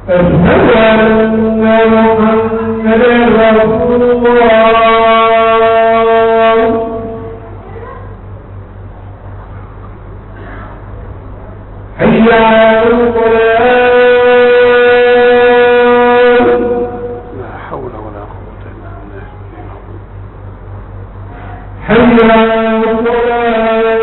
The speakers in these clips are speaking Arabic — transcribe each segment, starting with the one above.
أشهد أن محمدا رسول الله. حي على الصلاة. لا حول ولا قوة إلا بالله. حي على الصلاة.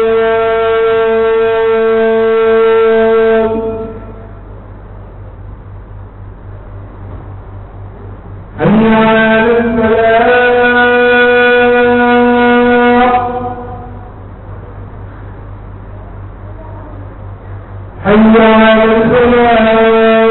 حي على الفلاح. حي على الفلاح.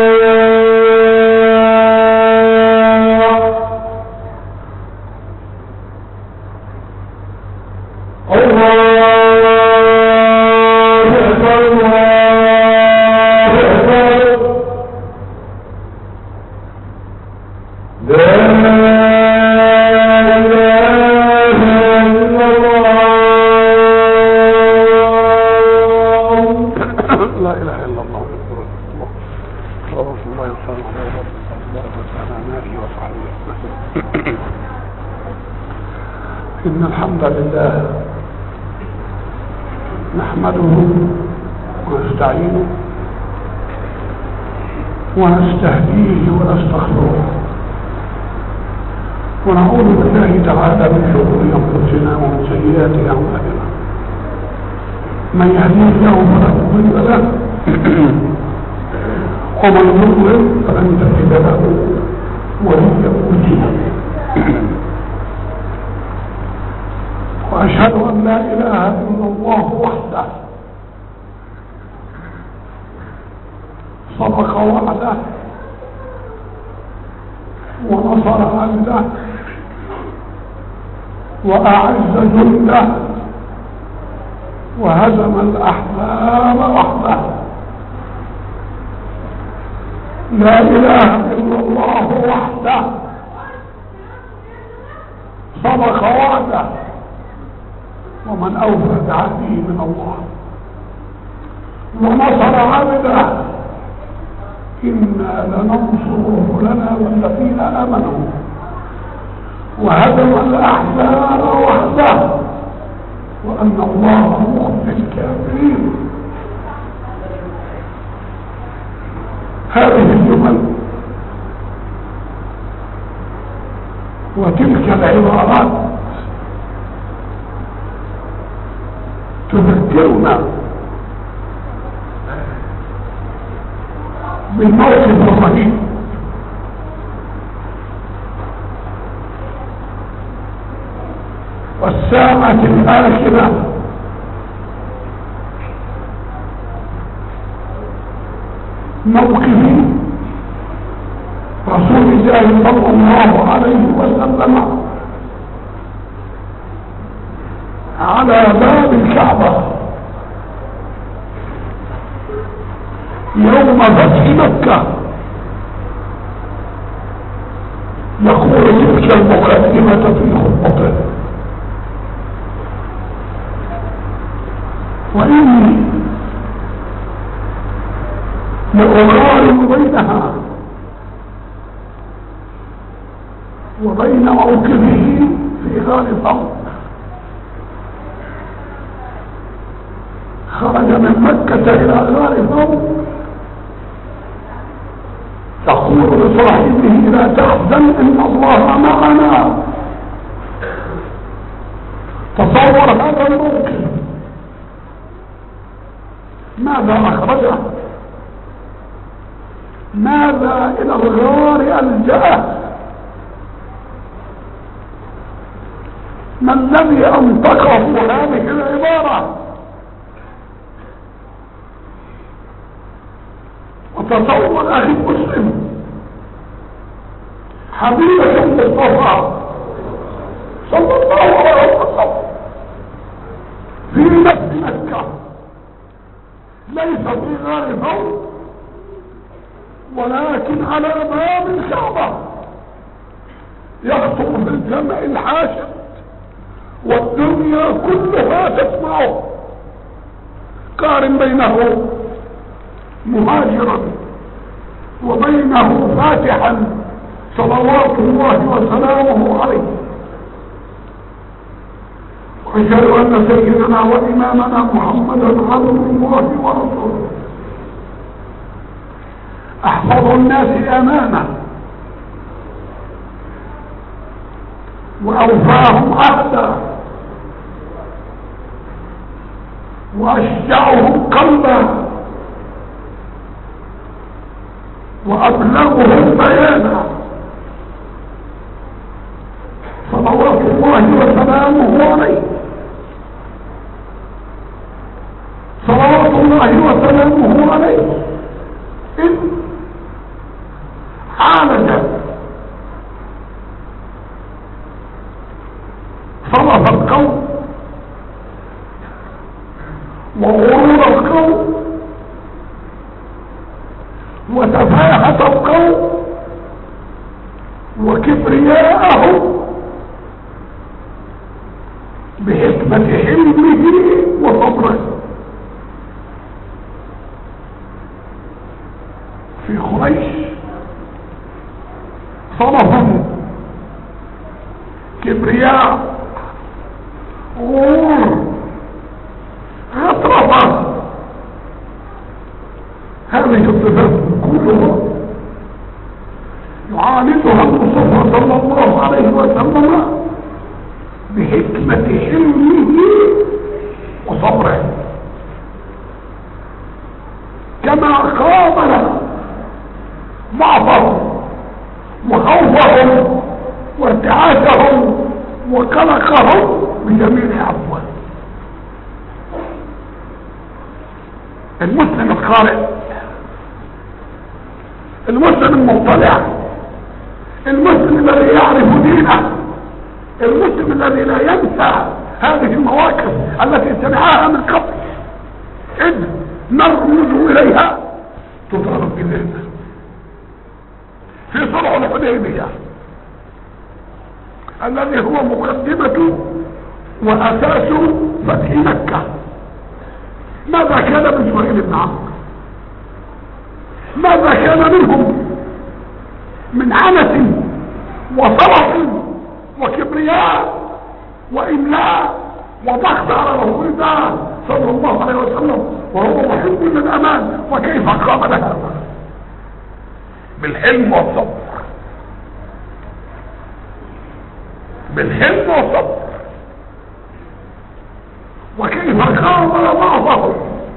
إن الحمد لله نحمده ونستعينه ونستهديه ونستغفره ونعوذ بالله تعالى من شرور أنفسنا ومن سيئات أعمالنا. من يهديه الله فلا مضل له ومن يضلل فلن تجد له وليا مرشدا. وأشهد أن لا إله إلا الله وحده صدق وعده ونصر عبده وأعز جنده وهزم الأحزاب وحده. لا إله إلا الله وحده صدق وعده ومن أوفى بعهده من الله ونصر عبده. إنا لننصر رسلنا والذين آمنوا وهزم الأحزاب وحده وأن الله مخزي الكافرين. هذه الجمل وتلك العبارات تذكرنا بالموقف الرهيب والساعة الآخرة موقف رسول الله صلى الله عليه وسلم على باب الكعبة يوم فتح مكة. يقول تلك المقدمة في خطبته: وإني لأقارن بينها وبين موقفه في غار ثور. خرج من مكة إلى غار ثور يقول لصاحبه: لا تحزن إن الله معنا. تصور هذا الموقف. ماذا أخرجه؟ ماذا إلى الغار ألجأه؟ ما الذي أنطقه هذه العبارة؟ وتصور أخي المسلم حبيبك المصطفى صلى الله عليه وسلم في نفس مكة، ليس في غار ثور ولكن على باب الكعبة، يخطب في الجمع الحاشد والدنيا كلها تسمعه. قارن بينه مهاجرا وبينه فاتحا صلوات الله وسلامه عليه. وأشهد أن سيدنا وإمامنا محمدا عبد الله ورسوله أحفظ الناس أمانه وأوفاهم عهدا وأشجعهم قلبا وأبلغهم بيانا صلوات الله وسلامه عليه. صلوات الله وسلامه عليه إن عالج صرف القوم وغرور القوم وتفاهة القوم وكبرياءهم بحكمة حلمه وصبره. في قريش صرف كبرياء غرور غطرفة، هذه الصفات كلها يعالجها المصطفى صلى الله عليه وسلم بحكمة حلمه وصبره، كما قابل ضعفهم وخوفهم وارتعاشهم وقلقهم بجميع عفوه. المسلم القارئ، المسلم المطلع، المسلم الذي يعرف دينه، المسلم الذي لا ينسى هذه المواقف التي سمعها من قبل إذ نرمز إليها تضرب بذهنه في صلح الحديبية الذي هو مقدمة وأساس فتح مكة. ماذا كان من سهيل بن عمرو؟ ماذا كان منهم من عنة وصرف وكبرياء وإملاء وضغط على رسول الله صلى الله عليه وسلم وهو محب للأمان؟ وكيف قام لها؟ بالحلم والصبر، بالحلم والصبر. وكيف قام ضعفه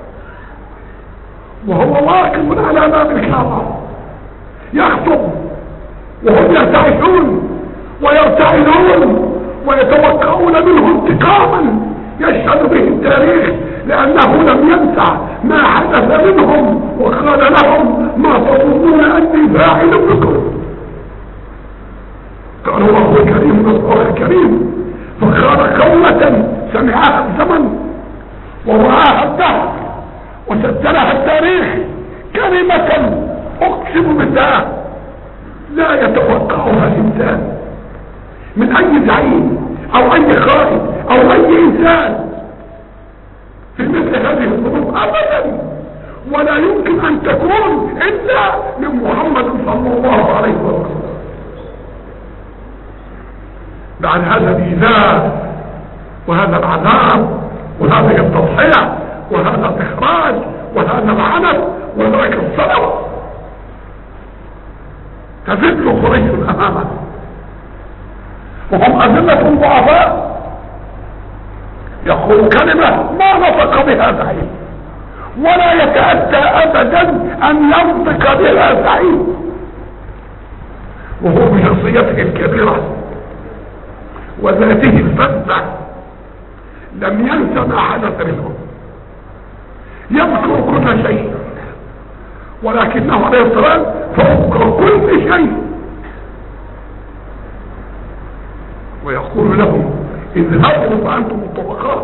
وهو واقف على باب الكعبة يخطب وهم يرتعشون ويرتعدون ويتوقعون منه انتقاما يشهد به التاريخ، لأنه لم ينسى ما حدث منهم وقال لهم ما تظنون أني فاعل بكم. قالوا الله كريم الله كريم، فقال قولة سمعها الزمن ورآها الدهر وسجلها التاريخ، كلمة أقسم بالله لا يتوقعها إنسان من أي زعيم أو أي قائد أو أي إنسان في مثل هذه الظروف أبدا، ولا يمكن أن تكون إلا من محمد صلى الله عليه وسلم. بعد هذا الإيذاء وهذا العذاب وهذه التضحية وهذا الإخراج وهذا العنف وذلك الصلوة تذل قريش أمامه وهم أذلة ضعفاء. يقول كلمة ما نطق بها زعيم ولا يتأتى أبدا أن ينطق بها زعيم، وهو بشخصيته الكبيرة وذاته الفذة لم ينسى ما حدث منهم، يذكر كل شيء، ولكنه عليه السلام فوق كل شيء، ويقول لهم اذهبوا فأنتم الطبقات.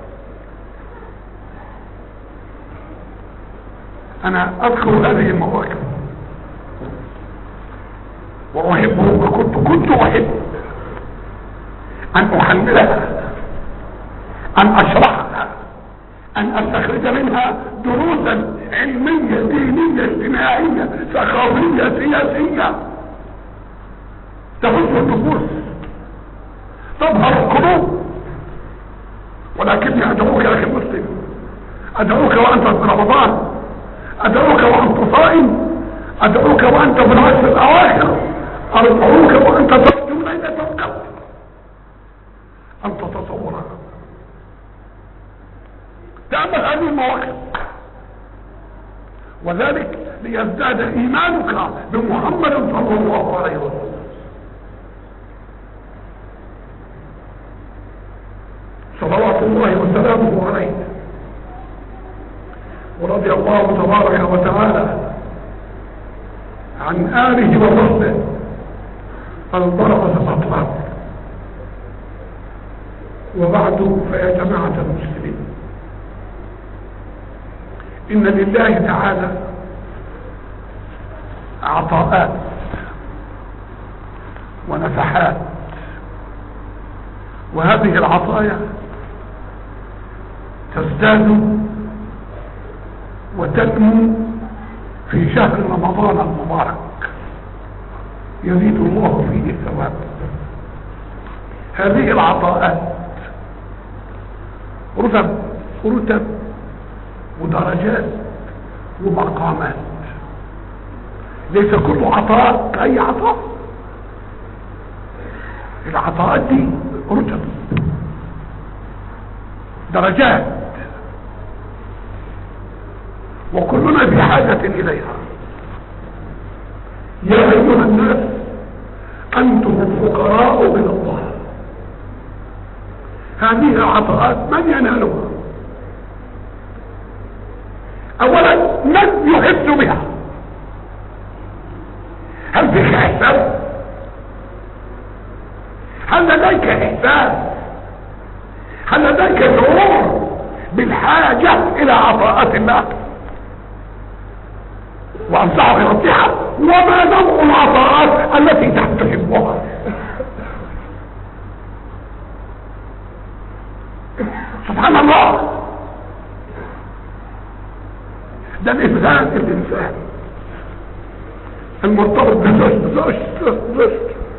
أنا أذكر هذه المواقف وأحبه وكنت أحب أن أحملها، أن أشرحها، أن ان استخرج منها دروسا علمية دينية اجتماعية ثقافية سياسية تهز النفوس تظهر القلوب. ولكني ادعوك يا اخي المسلم، ادعوك وانت في رمضان، ادعوك وانت صائم، ادعوك وانت في العشر الاواخر، ادعوك وانت ترجو ليلة القدر ان تتصورها. تعمل هذه المواقف، وذلك ليزداد ايمانك بمحمد صلى الله عليه وسلم. صلوات الله وسلامه عليه. ورضي الله تبارك وتعالى عن آله وصحبه البركة الأطهار. وبعد فيا جماعة المسلمين، إن لله تعالى عطاءات ونفحات، وهذه العطايا تزداد وتنمو في شهر رمضان المبارك، يزيد الله فيه الثواب. هذه العطاءات رتب ودرجات ومقامات، ليس كل عطاء كأي عطاء. العطاءات دي رتب درجات، وكلنا في حاجة إليها. يا أيها الناس أنتم الفقراء من الله. هذه العطاءات من ينالها؟ أولا من يحس بها؟ هل فيك إحساس؟ هل لديك إحساس؟ هل لديك شعور بالحاجة إلى عطاءات الله؟ وأنصحك نصيحة: وما نوع العطاءات التي تحبها؟ سبحان الله، ده الإنسان المرتبط بزوجته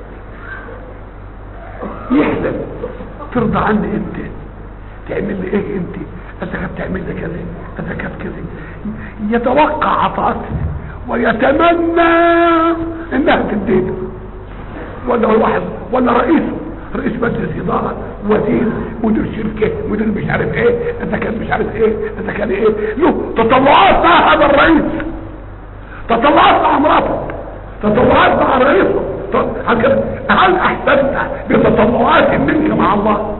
يحلم: ترضى عني انت؟ تعمل لي ايه انت؟ اذا كانت تعمل لي كذا، اذا كانت كذا. يتوقع عطاءاتها ويتمنى انها تديله، ولا واحد ولا رئيس مجلس اداره، وزير، مدير شركه، مدير مش عارف ايه، اذا كان مش عارف ايه، اذا كان ايه، له تطلعات مع هذا الرئيس، تطلعات مع مراته، تطلعات مع رئيسه. هل احسنت بتطلعات منك مع الله؟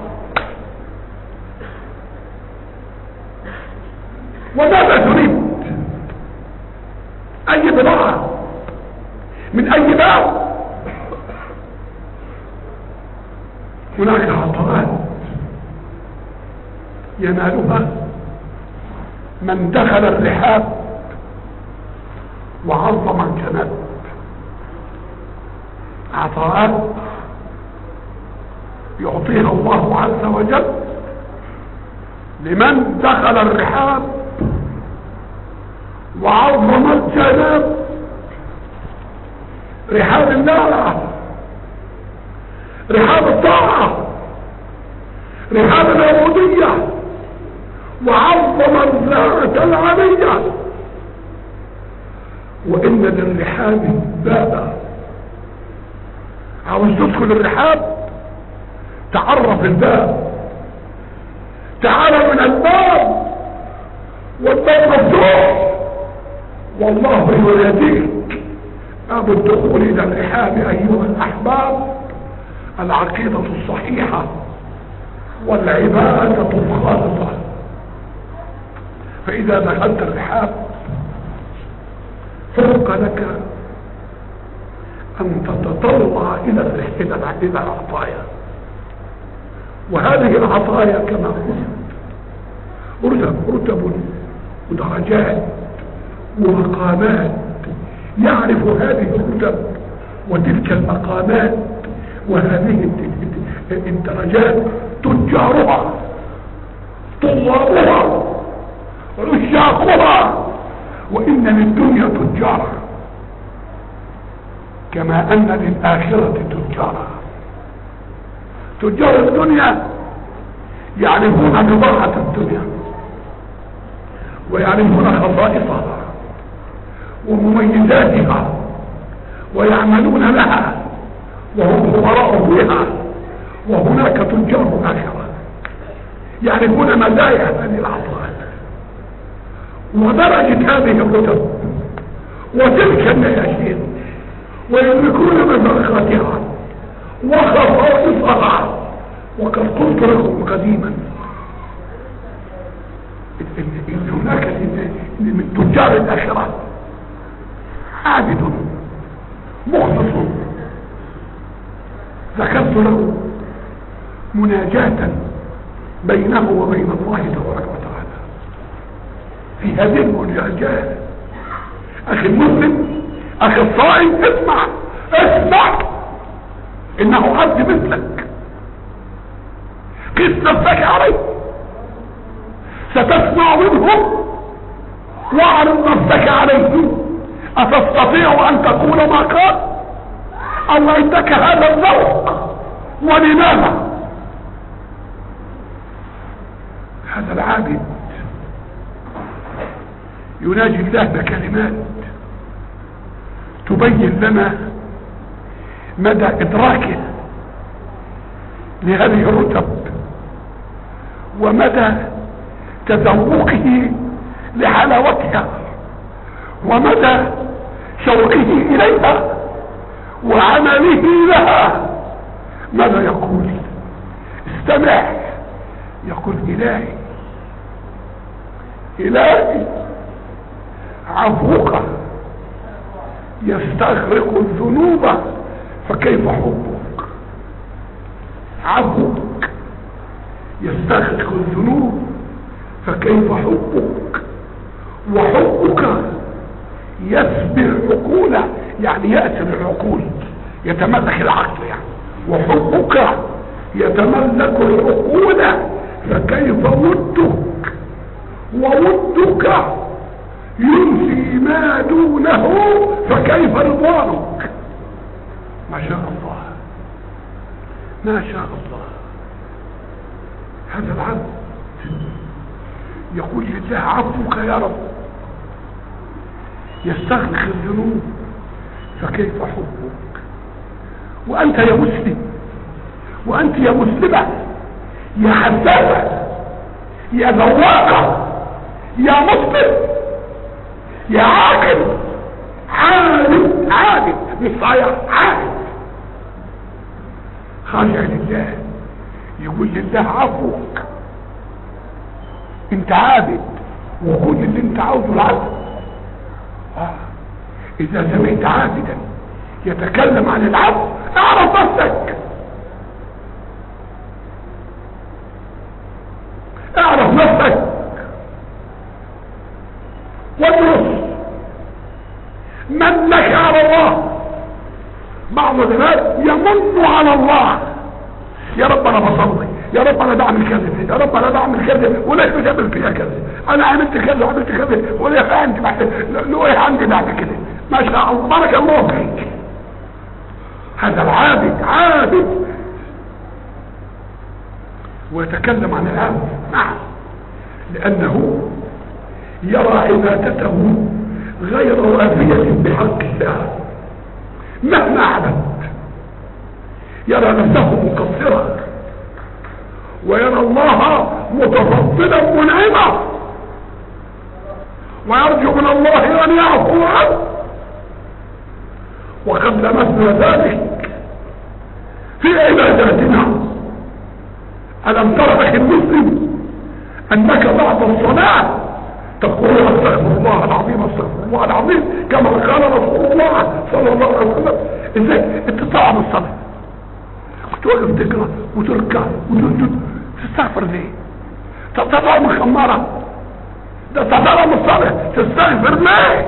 وماذا تريد؟ اي بضاعة من اي باب؟ هناك عطاءات ينالها من دخل الرحاب وعظم الجناب. عطاءات يعطيها الله عز وجل لمن دخل الرحاب وعظم الجناب. رحاب الله، رحاب الطاعة، رحاب العبودية، وعظم الذات العلية. وإن للرحاب بابا. عاوز تدخل الرحاب، تعرف الباب، تعال من الباب، والباب مفتوح، والله يناديك. باب الدخول الى الرحاب ايها الاحباب العقيدة الصحيحة والعبادة الخالصة. فاذا دخلت الرحاب فرق لك ان تتطلع الى العطايا. وهذه العطايا كما قلت رتب ودرجات ومقامات. يعرف هذه الرتب وتلك المقامات وهذه الدرجات تجارها، طلابها، عشاقها، وإن للدنيا تجارة كما أن للآخرة تجارة. تجار الدنيا يعرفون بضاعة الدنيا ويعرفون خصائصها ومميزاتها ويعملون لها وهم خبراء بها. وهناك تجار الآخرة يعرفون مزايا هذه العطاء ودرجة هذه الرتب وتلك النياشين، ويدركون مزاقاتها وخصائصها. وقد قلت لكم قديما إن هناك من تجار الآخرة عابد مخلص ذكرت له مناجاة بينه وبين الله تبارك وتعالى. في هذه المناجاة أخي المسلم أخي الصائم اسمع إنه عبد مثلك، قس نفسك عليه، ستسمع منه واعرض نفسك عليه. أتستطيع أن تقول ما قال أو عندك هذا الذوق؟ ولماذا؟ هذا العابد يناجي الله بكلمات تبين لنا مدى إدراكه لهذه الرتب ومدى تذوقه لحلاوتها ومدى شوقه إليها وعمله لها. ماذا يقول؟ استمع. يقول إلهي عفوك يستغرق الذنوب فكيف حبك. عفوك يستغرق الذنوب فكيف حبك. وحبك يسبي العقول، يعني يأسر العقول، يتملك العقل يعني. وحبك يتملك العقول فكيف ودك. وودك ينسي ما دونه فكيف رضوانك. ما شاء الله ما شاء الله. هذا العبد يقول لله عفوك يا رب يستغرق الذنوب فكيف حبك. وأنت يا مسلم وأنت يا مسلمة يا حساسة يا ذواقة يا مسلم يا عاقل عابد مش صايع عابد خاشع لله. يقول لله عفوك، انت عابد وكل اللي انت عاوزه العبد. اذا سمعت عابدا يتكلم عن العبد اعرف نفسك، اعرف نفسك وادرس من لك على الله. بعض الناس يمن على الله، يا رب انا بصلي، يا رب انا بعمل كذا، يا رب انا بعمل كذا وليش بتعمل فيها كذا، انا عملت كذا وعملت كذا وليش عندي بعد لو ايه عندي بعد كده. ما شاء الله بارك الله فيك. هذا العابد عابد ويتكلم عن العبد. نعم، لانه يرى عبادته غير وافية بحق الله مهما عبد. يرى نفسه مقصرا ويرى الله متفضلا منعما ويرجو من الله ان يعفو عنه. وقد لمسنا ذلك في عباداتنا. ألم تر أخي المسلم أنك بعد الصلاة تقول استغفر الله العظيم استغفر الله العظيم كما قال رسول الله صلى الله عليه وسلم؟ ازاي انت تطلع من الصلاة وتوقف تقرأ وتركع وتسجد تستغفر ليه؟ تطلع من خمارة، ده تطلع من الصلاة تستغفر ليه؟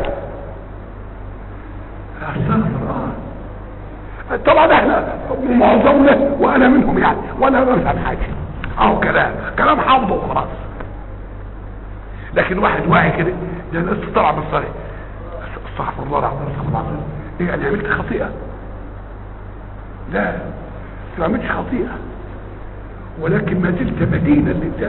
استغفر طبعا احنا معظمنا وانا منهم يعني وانا بفهم حاجه اهو كلام حافظه وخلاص. لكن واحد واعي كده ده الناس طلع بالصلاه استغفر الله العظيم استغفر الله العظيم، ايه يعني عملت خطيئه؟ لا ما عملتش خطيئه، ولكن ما زلت مدينا لله،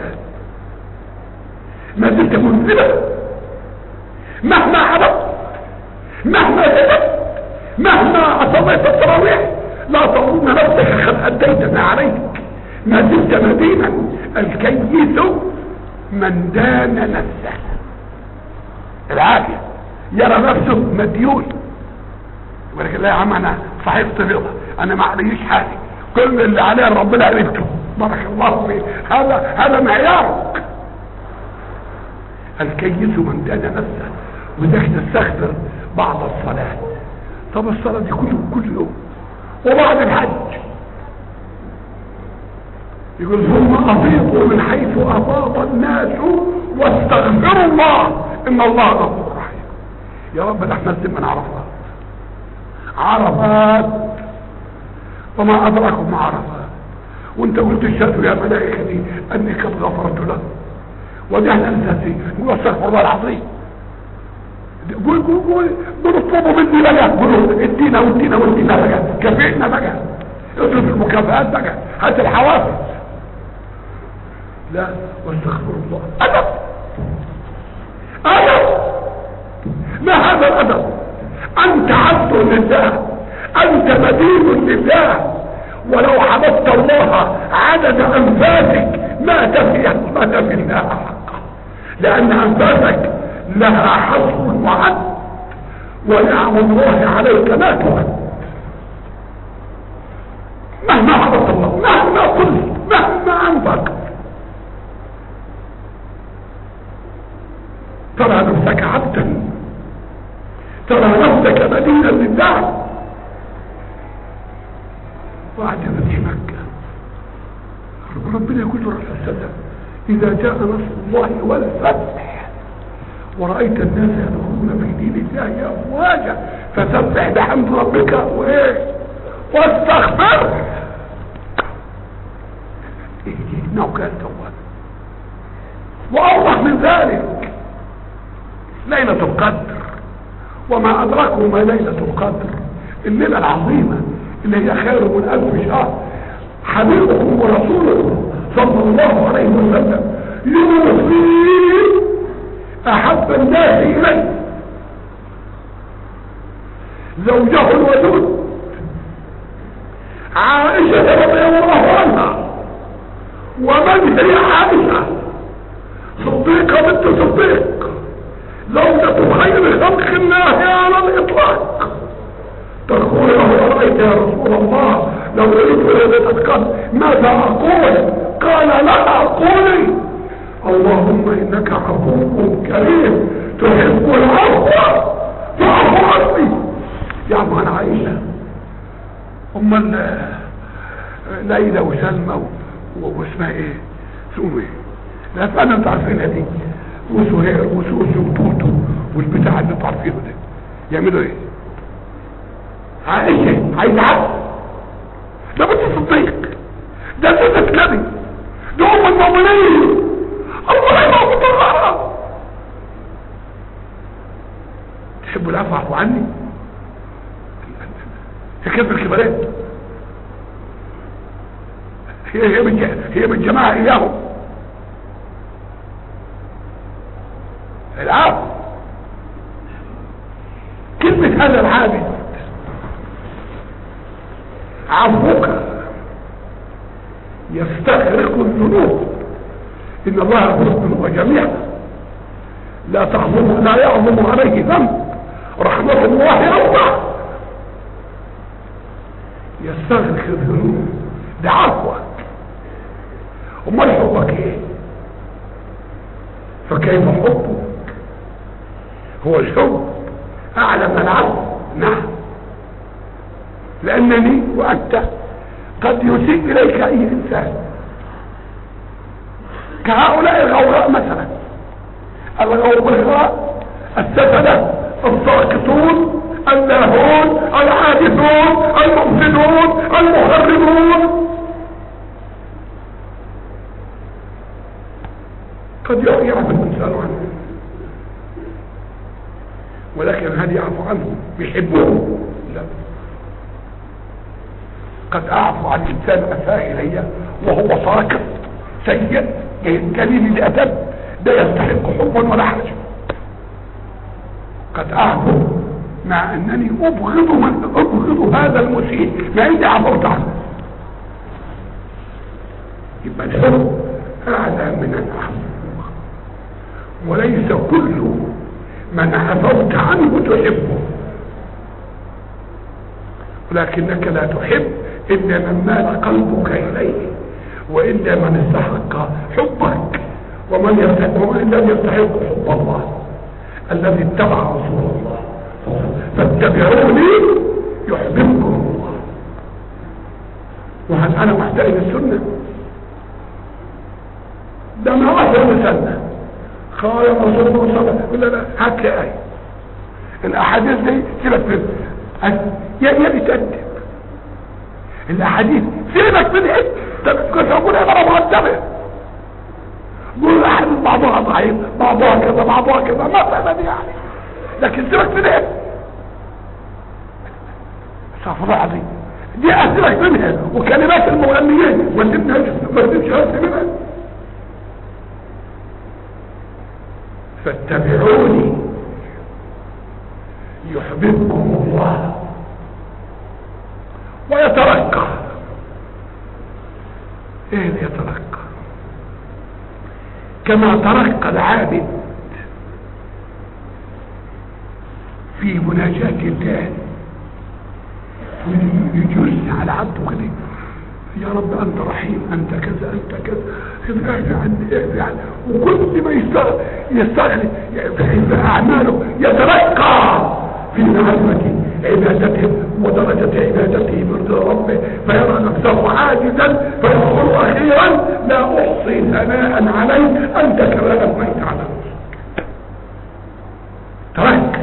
ما زلت مذنبا مهما عبدت مهما كذبت مهما عصيت التراويح لا تظن نفسك قد اديت ما عليك، ما زلت مدينا. الكيس من دان نفسه، العافيه يرى نفسه مديون، ولكن لا يا عم انا صحيفه رضا انا ما عليش حاجه، كل اللي عليه ربنا عرفته بارك الله فيه، هذا معيارك. الكيس من دان نفسه، وذاك تستغفر بعد الصلاه. طب الصلاه دي كل يوم وبعد الحج يقول ثم افيضوا من حيث افاض الناس واستغفروا الله ان الله غفور رحيم. يا رب احنا من عرفات وما ادراكم ما عرفات، وانت قلت اشهدوا يا ملائكتي اني قد غفرت له، ودعنا نساتي نقول استغفر الله العظيم. قول اطلبوا مني بقى، قولوا ادينا بقى، كافئنا بقى، اطلب المكافآت بقى، هات الحوافز. لا واستغفر الله ادب ما هذا الادب؟ انت عبد لله، انت مدين لله، ولو عبدت الله عدد انفاسك ما تفي الله حقا، لان انفاسك لها حصر وعد، ونعم الله عليك لا تعد. مهما عبدت الله مهما قلت مهما انفقت ترى نفسك عبدا، ترى نفسك مدينا لله. وعدنا في مكة ربنا يقول له الرسول صلى الله عليه وسلم اذا جاء نصر الله والفتح ورأيت الناس يدخلون في دين الله افواجا فسبح بحمد ربك وايه واستغفر انه كان توابا. واوضح من ذلك ليلة القدر، وما ادراكم ما ليلة القدر، الليلة العظيمة اللي هي خير من 1000 شهر. حبيبكم ورسوله صلى الله عليه وسلم يوصي احب الناس اليه زوجه الودود عائشة رضي الله عنها. ومن هي عائشة؟ صديقة بنت صديق، زوجة خير خلق الله على الاطلاق. تقول له رأيت يا رسول الله لو اريد ولادتك ماذا اقول؟ قال لا قولي اللهم انك عفو كريم تحب العفو فاعف عني. يا عم انا عايشه ام ليلى وسلمى واسمها ايه سومي، لا فانا انتوا عارفينها دي، وسهير وسوسي وتوتو والبتاع اللي انتوا عارفينه ده يعملوا ايه؟ عائشه عايز عفو، ده بنت صديق، ده سيدة نبي، ده ام المؤمنين، الله يبارك الله. تحبوا العفو عفو عني؟ هي كيف الكبارات؟ هي من جماعة اياهم العفو. كلمة هذا العابد عفوك يستغرق الذنوب، ان الله يغفر الذنوب جميعا لا يعظم عليه ذنب، رحمة الله اوسع. يستغرق الذنوب ده عفوك، امال حبك ايه؟ فكيف حبك؟ هو الحب اعلى من العفو؟ نعم، لانني وانت قد يسيء اليك اي انسان، كهؤلاء الغوراء مثلا، الغوراء السفلة الساقطون اللاهون العابثون المفسدون المخربون، قد يعرف الانسان عنه هل يعفو عنهم بيحبوهم؟ لا. قد اعفو عن انسان اساء الي وهو ساقط سيء قليل الادب، ده يستحق حبا ولا حاجه. قد اعفو مع انني ابغض هذا المسيء ما عندي عفوت عنه. يبقى الحب اعلى من العفو، وليس كل من عفوت عنه تحبه، ولكنك لا تحب الا من مال قلبك اليه، والا من استحق حبك، ومن لم يستحق حب الله الذي اتبع رسول الله. فاتبعوني يحببكم الله. وهل انا محتاج للسنه؟ ده ما واحد سنه قال رسول الله صلى الله عليه وسلم ولا لا؟ هات لي ايه. الاحاديث دي سيبك منها، يا بتأدب الاحاديث، سيبك منها. كنت اقول عباره مرتبه، قول الاحاديث بعضها ضعيف بعضها كذا بعضها كذا مثلا يعني، لكن سيبك منها. استغفر الله العظيم، دي اسيبك منها. وكلمات المغنيين ما تبنيش هات منها. فاتبعوني يحببكم الله ويترقى. ايه اللي يترقى؟ كما ترقى العابد في مناجاة الله يجوز على عبده كده، يا رب انت رحيم، انت كذا انت كذا، اعفي عني. وكل ما يستغني في اعماله يترقى في معرفة عبادته ودرجة عبادته برضا ربه، فيرى نفسه عاجزا فيقول اخيرا لا احصي ثناء عليك انت كما اثنيت على نفسك. ترقي،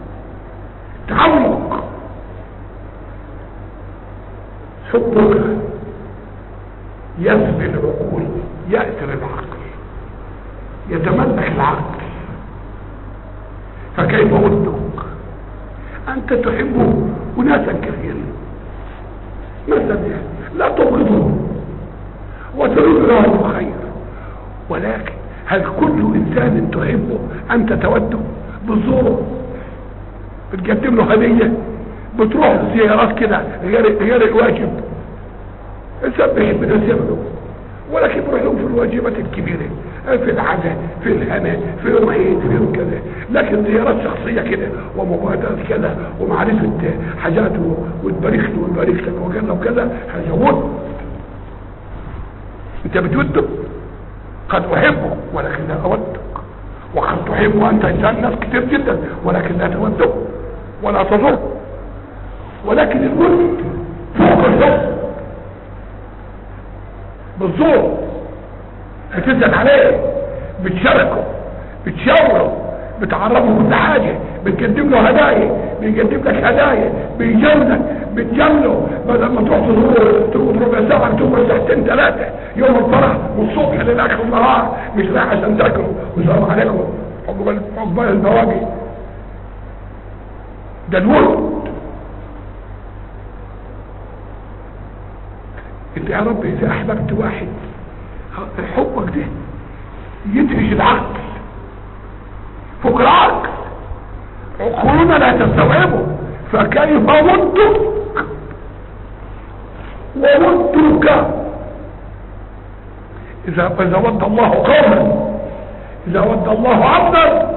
تعمق، حبك يسبي العقول، يأثر العقل، يتملك العقل. فكيف ودك انت تحبه اناسا كثيرا مثلا، لا تبغضه وتريد له الخير، ولكن هل كل انسان تحبه انت توده؟ بتزوره، بتقدم له هديه، بتروح زيارات كده غير الواجب. الانسان بيحب الناس يعملوا، ولكن بيروح لهم في الواجبات الكبيره، في العزاء، في الهنا، في يوم عيد، في يوم كذا. لكن زيارات شخصيه كده ومبادرات كذا ومعرفه حاجات وتبارك له ويبارك لك وكذا وكذا، هذا ود. انت بتوده؟ قد احبه ولكن لا اودك، وقد تحبه انت انسان ناس كتير جدا ولكن لا توده ولا تضر. ولكن الود فوق الحب، بتزور، بتسأل عليه، بتشاركه، بتشاوره، بتعرفه كل حاجة، بتقدم له هدايا، بيقدم لك هدايا، بيجاملك، بتجامله. بدل ما تروح تزوره تقعد ربع ساعة تقعد ساعتين ثلاثة يوم الفرح والصبح للاخر النهار، مش رايح عشان تاكله والسلام عليكم عقبال البواقي. ده الود. انت يا رب اذا احببت واحد حبك ده يدهش العقل فوق العقل، عقولنا لا تستوعبه. فكيف ودك وودك؟ اذا ود الله قوما، اذا ود الله عبدا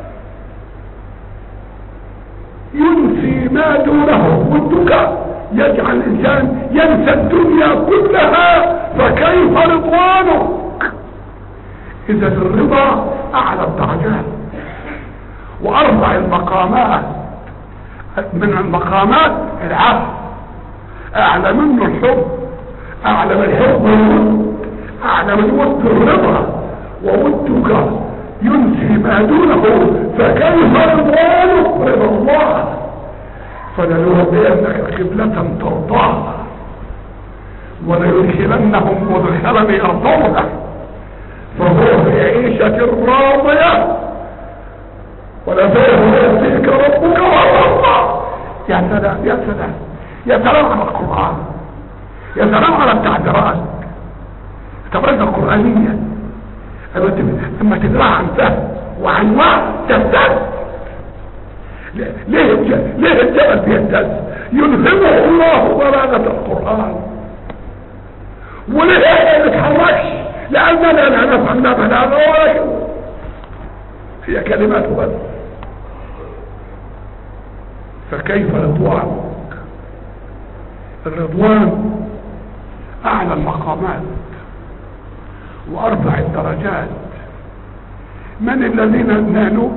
ينسي ما دونه. ودك يجعل الانسان ينسى الدنيا كلها، فكيف رضوانك؟ اذا الرضا اعلى الدرجات وارفع المقامات. من المقامات العفو، اعلى منه الحب، اعلى من الحب والود، اعلى من ود الرضا. وودك ينسي ما دونه، فكيف رضوانك؟ رضا الله. فلنولينك قبلة ترضاها وليدخلنهم مدخلا يرضونه، فهو في عيشة راضية ولسوف يأتيك ربك وترضى. يا سلام يا سلام يا سلام على القرآن، يا سلام على التعبيرات، التعبيرات القرآنية لما تقراها عن فهم وعن وعي تهتز. ليه الجبل بيهتز؟ يلهمه الله بلاغة القرآن. وليه ما يتحركش؟ لأننا لا نفهمنا بلاغة ولكن هي كلمات بس. فكيف رضوانك؟ الرضوان أعلى المقامات وأرفع الدرجات. من الذين نالوا؟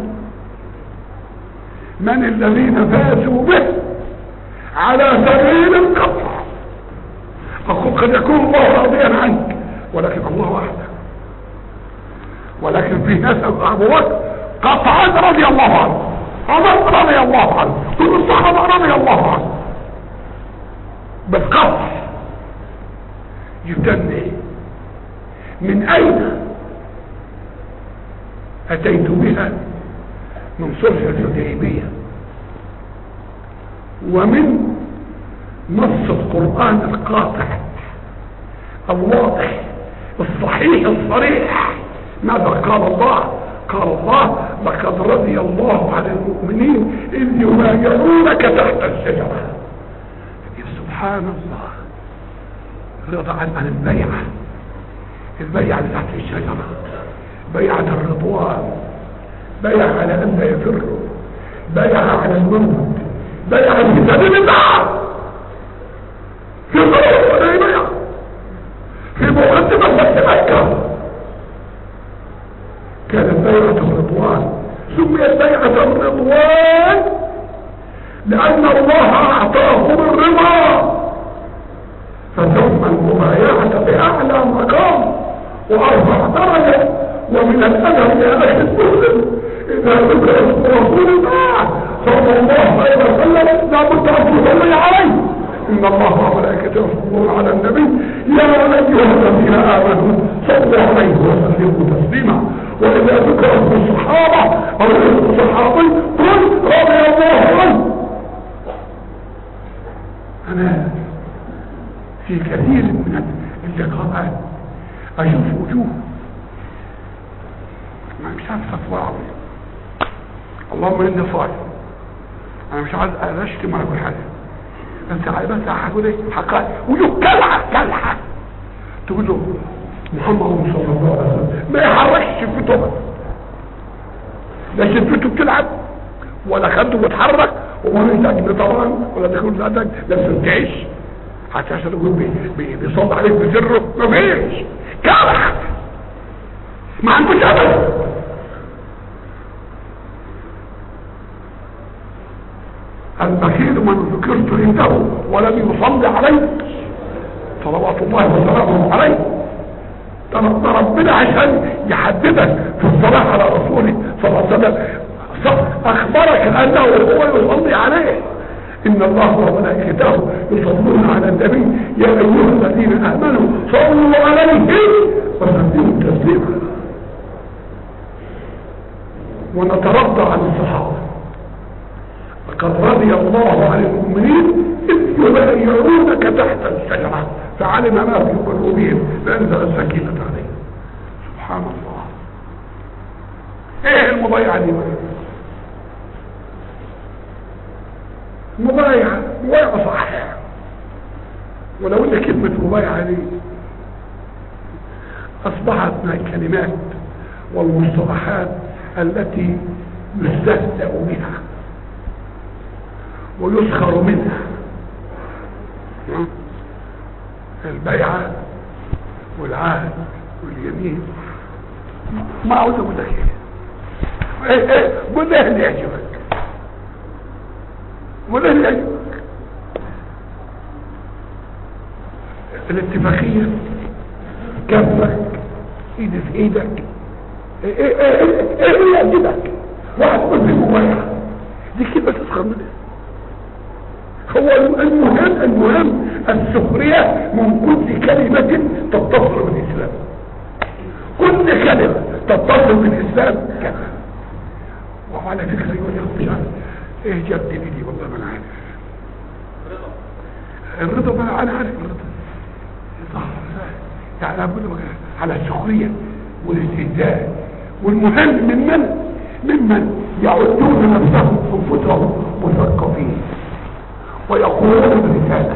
من الذين فازوا به على سبيل القطع؟ أقول قد يكون الله راضيا عنك ولكن الله وحده. ولكن في ناس أبو بكر قطعا رضي الله عنه، عمر رضي الله عنه، كل الصحابة رضي الله عنه، بس قطع يتنى. من أين أتيت بها؟ من صلح الحديبية ومن نص القرآن القاطع الواضح الصحيح الصريح. ماذا قال الله؟ قال الله لقد رضي الله عن المؤمنين إذ يبايعونك تحت الشجرة. سبحان الله، رضى عن البيعة، البيعة تحت الشجرة، بيعة الرضوان، بيعة على أن لا يفروا، بيعة على الموت، بيعة في سبيل الله، في ظروف الحديبية، في مقدمة مكة كانت بيعة الرضوان. سميت بيعة الرضوان لأن الله أعطاه الرضا، فثم المبايعة بأعلى مقام وأرفع درجة. ومن الأدب يا أخي المسلم إذا ذكر اسم رسول الله صلى الله عليه وسلم لابد أن تصلي عليه. إن الله وملائكته يصلون على النبي يا أيها الذين آمنوا صلوا عليه وسلموا تسليما. وإذا ذكر اسم الصحابة أو اسم الصحابي قل رضي الله عنه. أنا في كثير من اللقاءات أشوف وجوه أنا مش عارف أطلع. اللهم إني صايم، أنا مش عايز أشتم ولا أقول حاجة، بس بس هقول إيه حقائق. وجوه كلحة تقول له محمد صلى الله عليه وسلم ما يحركش شفته، لا شفته بتلعب ولا خده بتحرك وما يحتاج طبعا ولا تكون ذاتك لازم تعيش حتى عشان يقول بيصلي عليك بسره. مفيش كلحة، ما عندوش أبدا. البخيل من ذكرت عنده ولم يصلي عليه صلوات الله وسلامه عليه. ربنا عشان يحددك في الصلاة على رسوله صلى الله عليه وسلم أخبرك أنه هو يصلي عليه. إن الله وملائكته يصلون على النبي يا أيها الذين آمنوا صلوا عليه وسلموا تسليما. ونترضى عن الصحابة لقد رضي الله عن المؤمنين إذ يبايعونك تحت الشجرة فعلم ما في قلوبهم فأنزل السكينة عليهم. سبحان الله. ايه المبايعة دي؟ مبايعة صحيحة. ولو ان كلمة مبايعة دي اصبحت من الكلمات والمصطلحات التي يستهزأ بها ويسخر منها. البيعة والعهد واليمين ما عاوز اقول لك ايه قول لي اللي يعجبك، قول لي اللي يعجبك. الاتفاقية كفك ايدي في ايدك ايه اللي يعجبك؟ واحد قول لي مبايعة دي كلمة تسخر منها. هو المهم السخرية من كل كلمة تتصل بالإسلام. كل كلمة تتصل بالإسلام كذا. وعلى فكرة يقول لي مش عارف ايه جد دي والله ما انا عارف. الرضا بقى انا عارف الرضا صح، يعني اقول على السخرية والاستهزاء. والمهم ممن يعدون نفسهم انفسهم مثقفين ويقولون برسالة.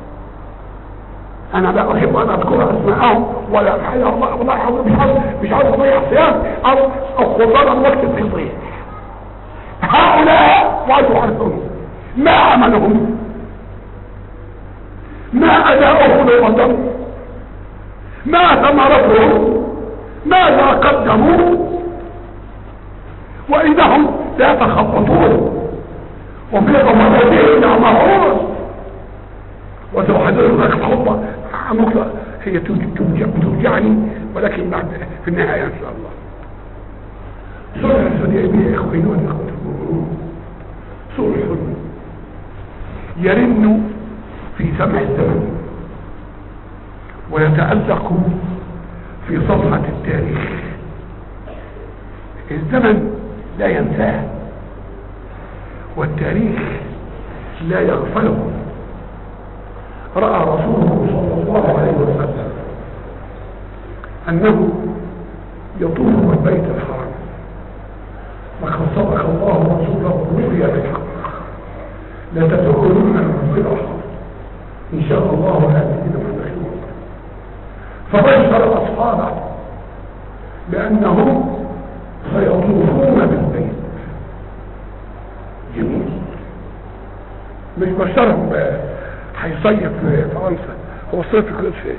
انا لا احب ان اذكر اسماءهم ولا الحقيقة والله حاول مش عاوز اضيع صيام او خضار الوقت بيضيع. هؤلاء وعدوا عنهم ما عملهم، ما اداؤهم للقدم، ما ثمرتهم، ماذا قدموا، وإنهم لا يتخبطون وفي غمضتهم يعمهون. وسأحضر لك خطبة نقطة هي توجعني ولكن بعد في النهاية إن شاء الله. سورة الحديبية يا إخواني والإخوة المؤمنون سورة يرن في سمع الزمن ويتألق في صفحة التاريخ. الزمن لا ينساه والتاريخ لا يغفله. رأى رسوله صلى الله عليه وسلم أنه يطوف بالبيت الحرام، لقد صدق الله رسوله الرؤيا بالحق لتدخلن المسجد الحرام إن شاء الله آمنين مدخلون. فبشر أصحابه بأنهم سيطوفون بالبيت. جميل. مش بشرهم هيصيف في فرنسا، هو الصيف كده فين؟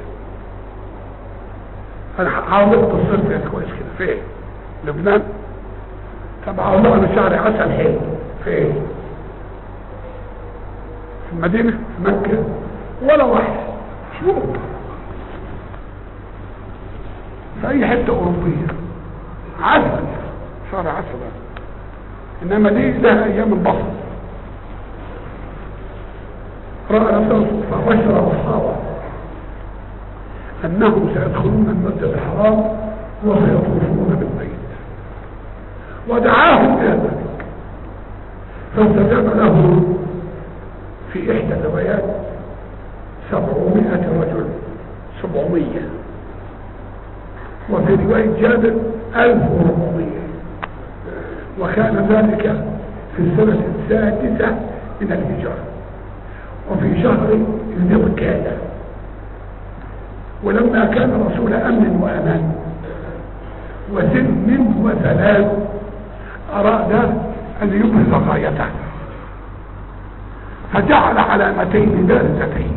انا عاوزت الصيف كويس كده فين؟ لبنان. طب عاوزت انا شعري عسل حلو فين؟ في المدينة في مكة ولا واحد مش ممكن. في اي حتة اوروبية عسل شعر عسل، انما دي لها ايام البصر. رأى نفسه فبشر أصحابه أنهم سيدخلون المسجد الحرام وسيطوفون بالبيت ودعاهم إلى ذلك. فاستجاب له في إحدى الروايات 700 رجل، 700، وفي رواية جابر 1400. وكان ذلك في السنة السادسة من الهجرة وفي شهر ذي القعدة. ولما كان رسول أمن وأمان وسلم وسلام أراد أن يبرز غايته، فجعل علامتين بارزتين: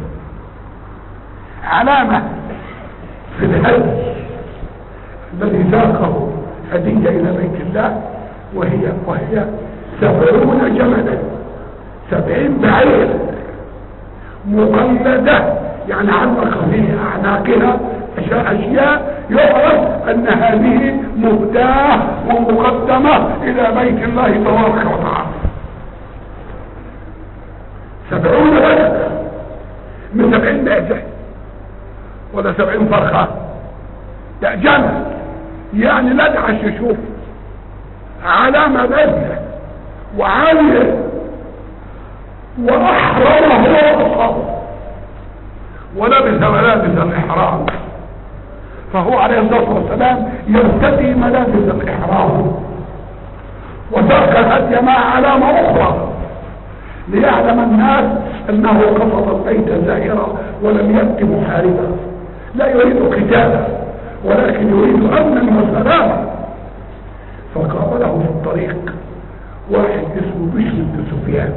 علامة في الهدي الذي ساقه هدية إلى بيت الله وهي 70 جملا، 70 بعير مقلدة، يعني علق في أعناقها أشياء يعرف أن هذه مهداة ومقدمة إلى بيت الله تبارك وتعالى. 70 رجل من 70 معزة ولا 70 فرخة، لا جمل، يعني ندعش يشوف علامة بارزة وعالية وأحرمه وأصابه ولبس ملابس الإحرام. فهو عليه الصلاة والسلام يرتدي ملابس الإحرام وترك الهدي مع علامة أخرى ليعلم الناس أنه قصد البيت زائرا ولم يأت محاربا، لا يريد قتالا ولكن يريد أمنا وسلاما. فقابله في الطريق واحد اسمه بشر بن سفيان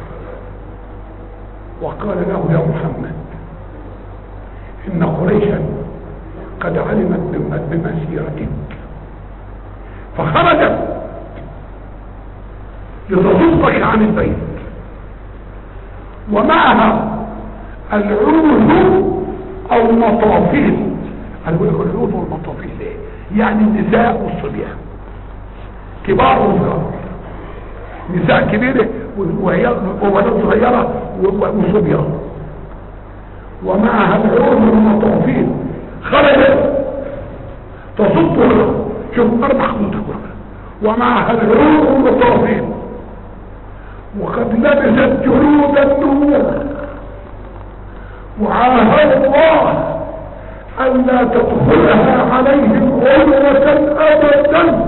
وقال له: يا محمد، إن قريشا قد علمت بمسيرتك فخرجت لتصدك عن البيت ومعها العود أو المطافيل. أنا أقول لك العود والمطافيل ليه؟ يعني النساء والصبيان كبار وصغار، نساء كبيرة وولد صغيرة وصبيان، ومعها العود والمطافيل. خرجت تصدها، شوف 4 خطوط ومعها العروق المطافين، وقد لبست جلود النور، وعاهد الله ألا تدخلها عليهم غلوة أبدا.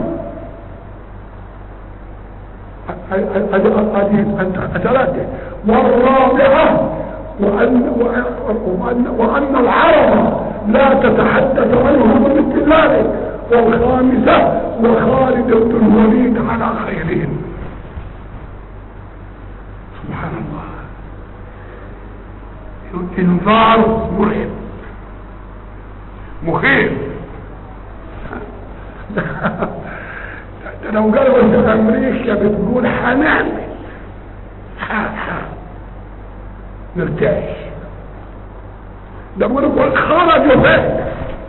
ثلاثة. والرابعة وأن العرب لا تتحدث عنهم مثل ذلك. والخامسة وخالد بن الوليد على خيرهم. سبحان الله. انذار مرعب مخيف. لو قالوا ان امريكا بتقول هنعمل نرتاح، ده بيقولوا خرجوا فيه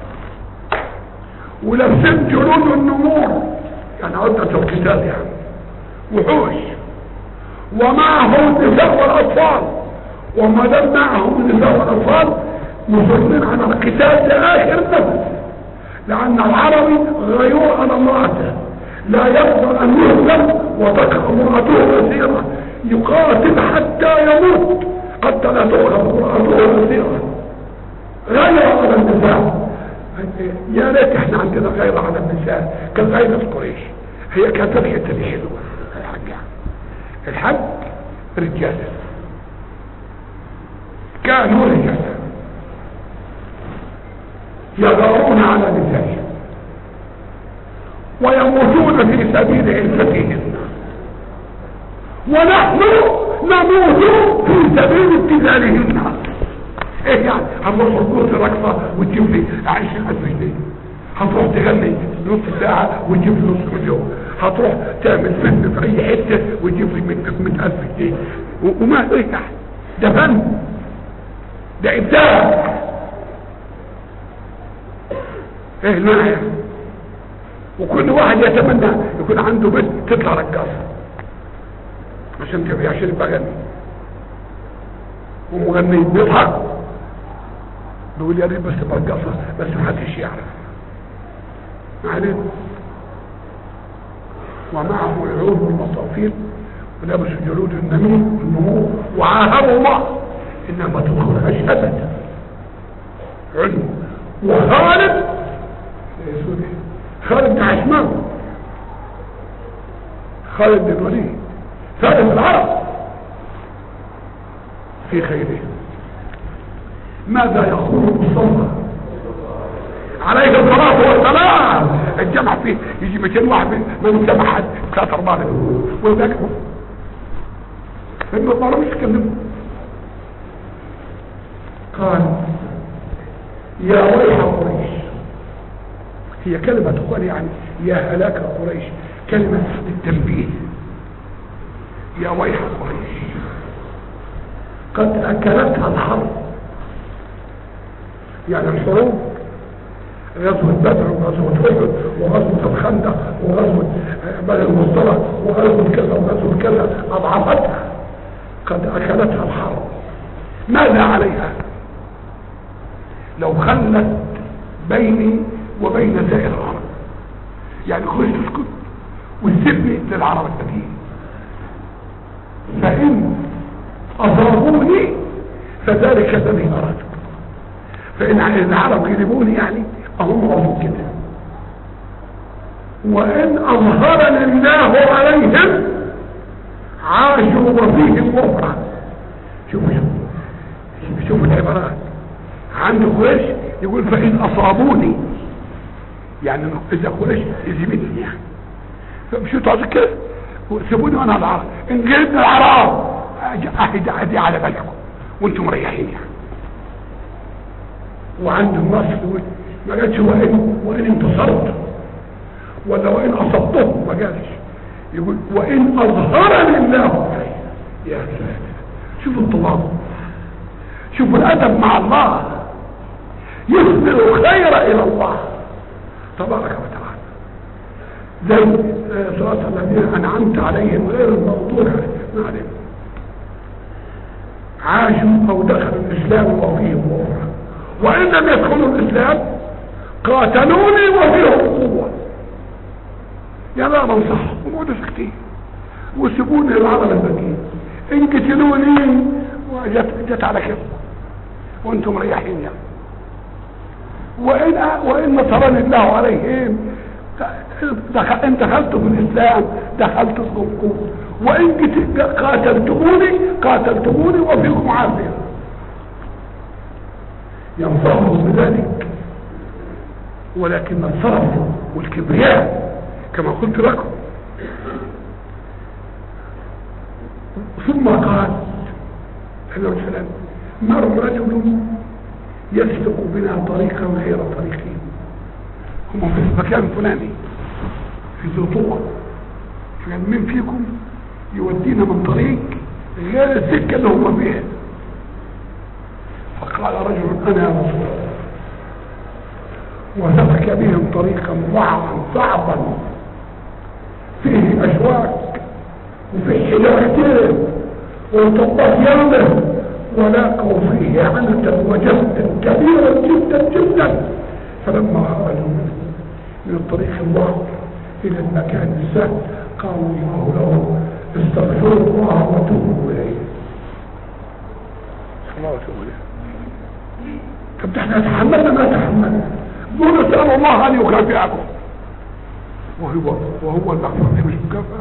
ولابسين جلود النمور، يعني عدة القتال يعني وحوش، ومعهم النساء والاطفال، وما دام معهم النساء والاطفال مصرين على القتال لاخر نفس، لان العربي غيور على امراته، لا يقدر ان يهزم وتقع امراته اسيره، يقاتل حتى يموت حتى لا تؤخذ امراته اسيره. غير على النساء، يا ريت احنا عندنا غير على النساء كغيرة قريش. هي كانت الحته دي حلوه. الحج رجاله، كانوا رجالا يغارون على نسائهم ويموتون في سبيل عفتهن، ونحن نموت في سبيل ابتذالهن. ايه يعني هنروح نقول رقصة وتجيب لي 20,000 جنيه، هتروح تغني نص ساعة وتجيب لي نص مليون، هتروح تعمل فيلم في اي حتة وتجيب لي 100,000 جنيه، وما ايه يعني؟ ده فن، ده ابداع. ايه المعنى؟ وكل واحد يتمنى يكون عنده بنت تطلع رقاصة عشان يبقى غني، ومغني بيضحك بيقول يا ريت بس تبقى رقاصة بس محدش يعرف. معلش. ومعه العود والمصافير ولابس جلود النمور، وعاهدوا الله انما تدخلهاش ابدا. علم. وخالد بن عثمان، خالد بن الوليد ثالث العرب في خيره. ماذا يقول المصطفى عليه الصلاة والسلام؟ الجمع فيه يجي 200 واحد من جمع حد 3-4 وذاك ابن الله مش كلمه. قال يا ويح قريش، هي كلمة تقول يعني يا هلاك قريش، كلمة التنبيه. يا ويح قريش قد أكلتها الحرب، يعني الحروب، غزوة بدر وغزوة أحد وغزوة الخندق وغزوة بني المصطلق وغزوة كذا وغزوة كذا أضعفتها، قد أكلتها الحرب. ماذا عليها لو خلت بيني وبين سائر العرب؟ يعني خرج تسكت وتسيبني للعرب التانيين، فإن أصابوني فذلك الذي أردت، فإن العرب غلبوني يعني هم عرفوا كده، وإن أظهرني الله عليهم عاشوا وفيهم وفرا. شوفوا العبارات عند قريش، يقول فإن أصابوني، يعني إذا قريش يزيبني يعني، فمشوا تعطي كده سيبوني وانا العرب، ان جبنا العرب اهدي على بالكم وانتم مريحين يعني. وعند النصر ما قالش وان انتصرت ولا وان اصبتهم، ما قالش، يقول وان اظهرني الله عليه. يا سلام، شوفوا التواضع، شوفوا الادب مع الله، يصدر الخير الى الله تبارك وتعالى. زي صراط الذين انعمت عليهم غير المغضوب عليهم، عاشوا او دخلوا الاسلام وفيهم قوة، وان لم يدخلوا الاسلام قاتلوني وفيهم قوة. يا لا بنصحكم وقعدوا ساكتين وسيبوني العمل الباقي، ان قتلوني جت على كده وانتم مريحين يعني. وان نصرني الله عليهم ان دخلتم في الاسلام دخلت صدقكم، وان قاتلتموني وفيكم عافيه. ينصرهم بذلك، ولكن الصرف والكبرياء كما قلت لكم. ثم قال عليه السلام: مر رجل يسلك بنا طريقا غير طريقه. هم في المكان الفلاني في زيطوع، فقال: مين فيكم يودينا من طريق غير السكه اللي هم فيها؟ فقال رجل: انا يا رسول الله. وسلك بهم طريقا وعرا صعبا فيه اشواك وفيه حجارتين وطبات يامه، ولاقوا فيه عنة وجهدا كبيرا جدا جدا. فلما خرجوا من الطريق الوعر الى المكان السهل قالوا الله له: استغفروا الله وتوبوا اليه. الله وتوبوا اليه. طب احنا تحملنا ما تحملنا، قولوا اسألوا الله ان يكافئكم، وهو المغفرة مش مكافأة.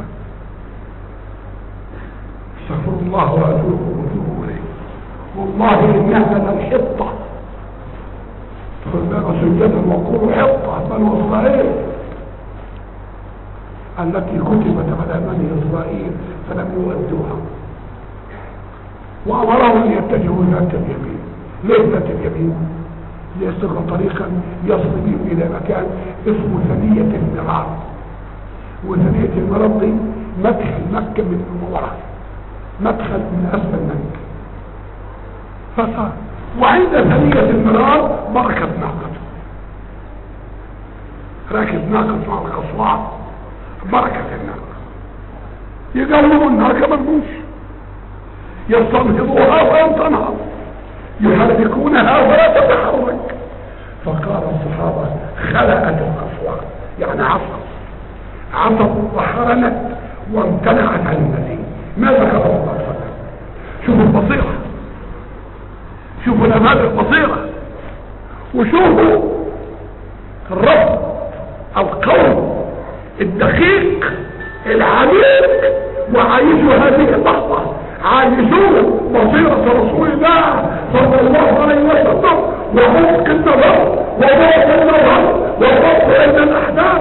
استغفروا الله وتوبوا اليه. والله انها للحطة، فالباقى سجدا وقولوا حطة بنو اسرائيل التي كتبت على بني اسرائيل فلم يؤدوها، وامرهم ان يتجهوا ذات اليمين. ليه ذات اليمين؟ ليسلك طريقا يصل بهم الى مكان اسمه ثنية المرار، وثنية المرار دي مدخل مكة من المنورة، مدخل من اسفل مكة. فصار وعند ثنية المرار بركة ناقته، راكب ناقة مع القصواع، بركة الناقة. يقلبوا الناقة مرموش، يستنهضوها ولا تنهض، يحركونها ولا تتحرك. فقال الصحابة: خلأت القصواع، يعني عصت وحرنت وامتنعت عن المزيد. ماذا قال الله عليه وسلم؟ شوفوا البصيرة، شوفوا الأمال البصيرة، وشوفوا الرب القول الدقيق العميق، وعايشوا هذه اللحظة، عايشوا بصيرة رسول الله صلى الله عليه وسلم، وعمق النظر وضوء النظر وضوء عند الأحداث.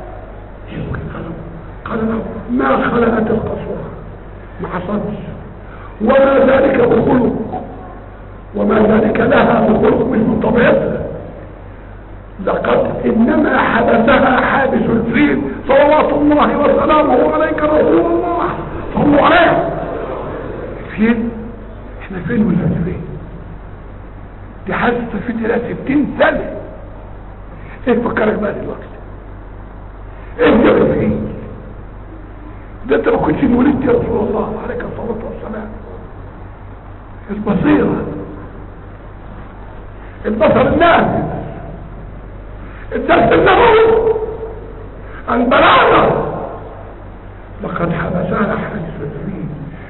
قال له: ما خلقت القصوى، ما حصلش، وما ذلك بخلق، وما ذلك لها بخلق مش من طبيعتها، لقد انما حدثها حادث الفيل صلوات الله وسلامه عليك رسول الله صلوا عليه. فين احنا؟ فين ولا فين؟ دي حادثة في 60 سنة. ايه فكرك بقى دلوقتي؟ ايه جرى فيه؟ ده انت ما كنتش ولدت يا رسول الله عليك الصلاة والسلام. البصيرة، البصر النافذ، الدرس النبوي، البلاغة. لقد حدثنا حادث الفيل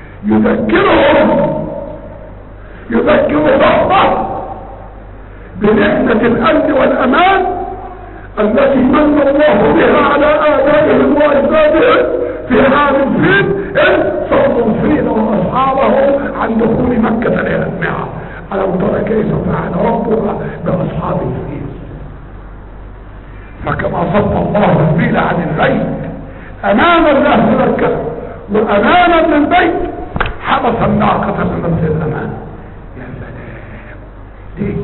يذكر ربه بنعمة الأمن والأمان التي من الله بها على آبائهم وأجدادهم في حال الفيل إذ صدوا الفيل وأصحابه عن دخول مكة لأهلها. ألم ترى كيف فعل ربها بأصحاب الفيل؟ فكما صد الله الفيل عن البيت أمانا لأهل مكة وأمانا للبيت، حبس الناقة بمنزل الأمان. يا سلام، دي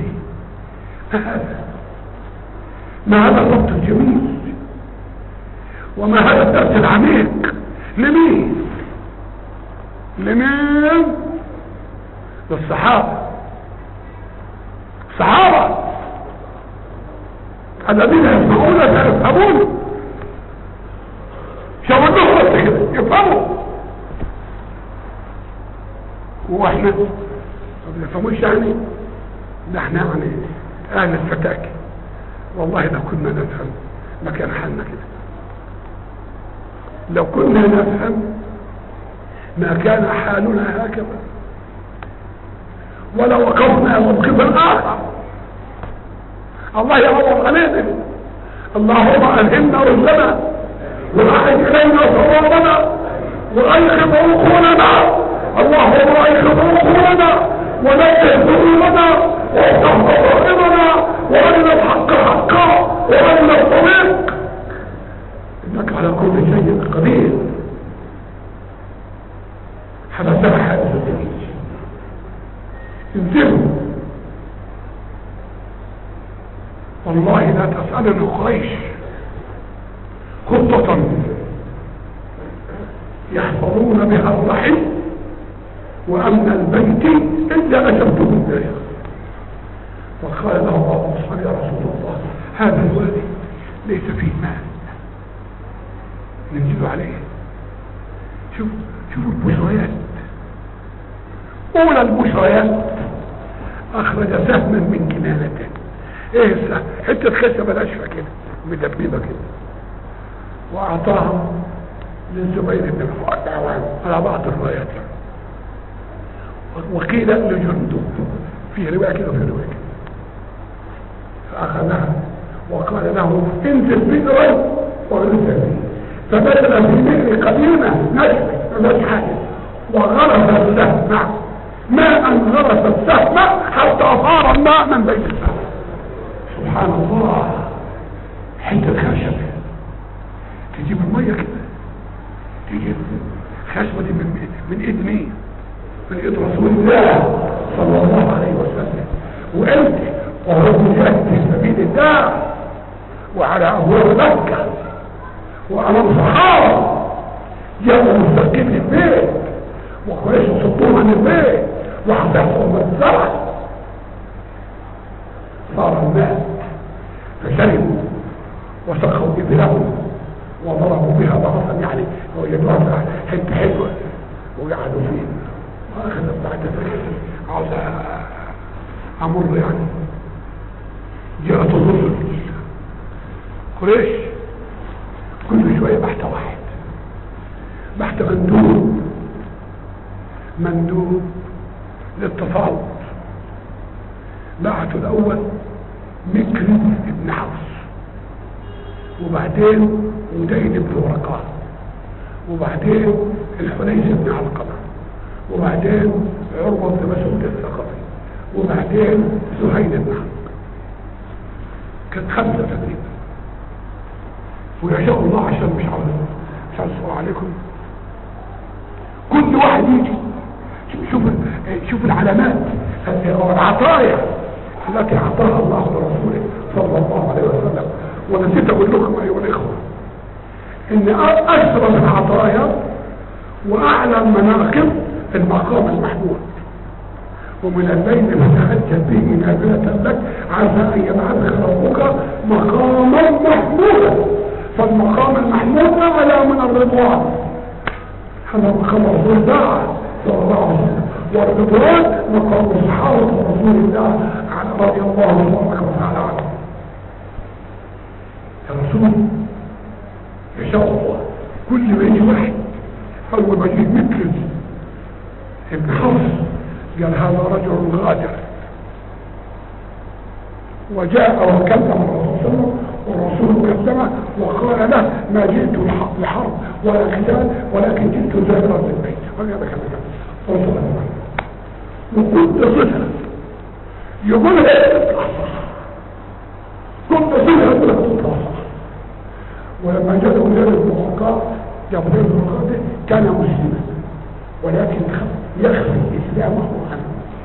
ما هذا الربط الجميل، وما هذا الدرس العميق. لمين؟ للصحابة، الصحابة الذين يسمعون فيفهمون، شاورناهم بس كده يفهموا، واحنا ما بنفهموش يعني. ده احنا يعني اهل الفتاكي، والله لو كنا نفهم ما كان حالنا كده. لو كنا نفهم ما كان حالنا هكذا، ولا وقفنا موقفا آخر. الله يعوض علينا. اللهم ألهمنا رشدنا وأعد إلينا صوابنا وأيقظ عقولنا. اللهم أيقظ عقولنا ونجه ذنوبنا وافتح بصائرنا وأرنا الحق حقا وأرنا الطريق، إنك على كل شيء قدير. حدثنا حادث الدنيا، انزلوا والله لا تسألني قريش خطة يحفظون بها الرحم وأمن البيت إلا أجبتم ذلك. وقال له بعض الصحابة يا رسول الله هذا الوادي ليس فيه ماء ننزل عليه. شوفوا البشريات. أولى البشريات أخرج سهما من كنانته. إيه السهم؟ حتة خشبة ناشفة كده مدببة كده، وأعطاها للزبير بن العوام على بعض الروايات، وقيل لجندب في رواية كده وفي رواية كده. فأخذها وقال له انزل بئرا وغرس فيه، فبدل في بئر قديمة نشفة وغرس السهم ما أن غرس السهم حتى صار الماء من بيت السهم. سبحان الله. حتة خشبة تجيب المية كده، تجيب خشبة دي من ايد مين؟ من ايد رسول الله صلى الله عليه وسلم. وانت وهو جاهد في سبيل الله وعلى ابواب مكة وعلى الصحابة جاءوا مستقيم للبيت وقريش صدوه عن البيت وحفظهم الزرع، صار الماء فشربوا وسقوا إبلهم وضربوا بها بعضا، يعني وجدوها حته حلوه وقعدوا فيه. واخذت بعد ذلك عاوز امر يعني جاءت الرسل قريش كل شويه بحث واحد، بحث مندوب للتفاوض. بعثوا الاول مكري بن حفص، وبعدين ودين بن ورقاء، وبعدين الحنيس بن علقمة، وبعدين عروة بن مسعود الثقفي، وبعدين سهيل بن حرب. كانت 5 تقريبا. ويشاء الله عشان مش عاوز اسال عليكم، كل واحد يجي شوف العلامات والعطايا التي اعطاها الله لرسوله صلى الله عليه وسلم. ونسيت اقول لكم ايها الاخوه ان اشرف العطايا واعلى المناقب المقام المحمود. ومن الليل فتهجد به نافلة لك عسى ان يبعثك ربك مقاما محمودا. فالمقام المحمود اعلى من الرضوان، هذا مقام رسول الله صلى الله عليه وسلم. والرضوان مقام صحابه رسول الله رضي الله تعالى عنه. الرسول يشاء الله كل ما يجي واحد اول ما يجي مكرز ابن حفص قال هذا رجل غادر، وجاء وكلم الرسول صلى الله عليه وسلم والرسول كلمه وقال له ما جئت لحرب ولا قتال ولكن جئت زائرا للبيت. وهذا كلام رسول الله وكنت صدها يقول لها كنت صدها يقول لها تطلع. ولما جاء زيد بن ورقاء كان مسلما ولكن يخفي اسلامه عنه،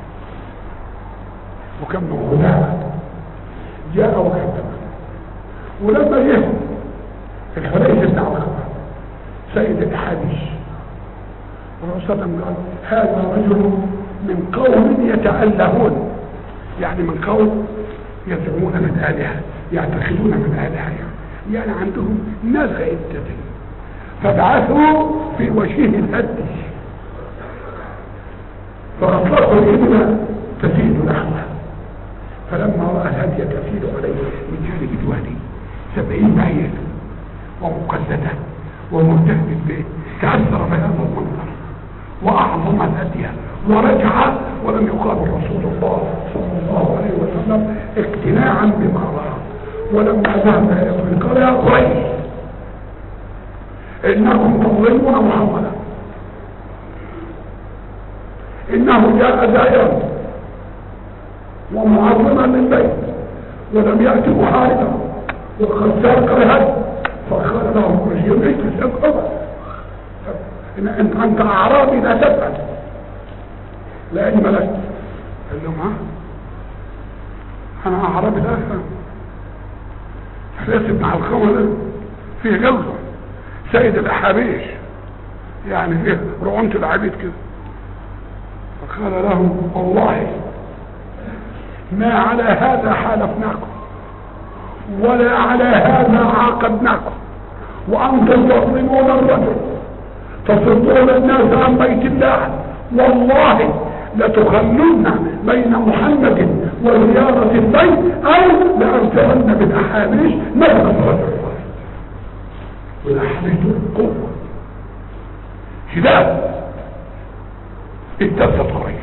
وكان من خداعه جاء وكذب. ولما جه الحنيس بن علقمة سيد الاحاديث والرسول صلى الله عليه وسلم قال هذا رجل من قوم يتألهون، يعني من قوم يزعمون من آلهة، يعتقدون من آلهة، يعني عندهم نزع الدين. فبعثوا في وجهه الهدي فأطلقوا الإبن تسيل لحمه. فلما رأى الهدي تسيل عليه من جانب الوادي 70 بعير ومقلدة ومرتهب طلب رسول الله صلى الله عليه وسلم اقتناعا بما رأى. ولما ذهب إلى قال يا قريش إنكم تظلمون محمدا، إنه جاء زائرا ومعظما للبيت ولم يأتي محاربا وقد سرق الهدي. فقال لهم قريش اجلس اقعد، انت اعرابي لا تفعل لا علم لك. قال لهم ها انا اعرابي لا افهم. حسين بن علقمة ده فيه جوزه سيد الاحابيش، يعني فيه رعونة العبيد كده. فقال لهم والله ما على هذا حالفناكم ولا على هذا عاقبناكم، وانتم تظلمون الرجل تصدون الناس عن بيت الله، والله لتخلون بين محمد وزيارة البيت او لأرسلن بالاحابيش نبغى الرجل. والاحابيش قوة شداد اتبت قريش.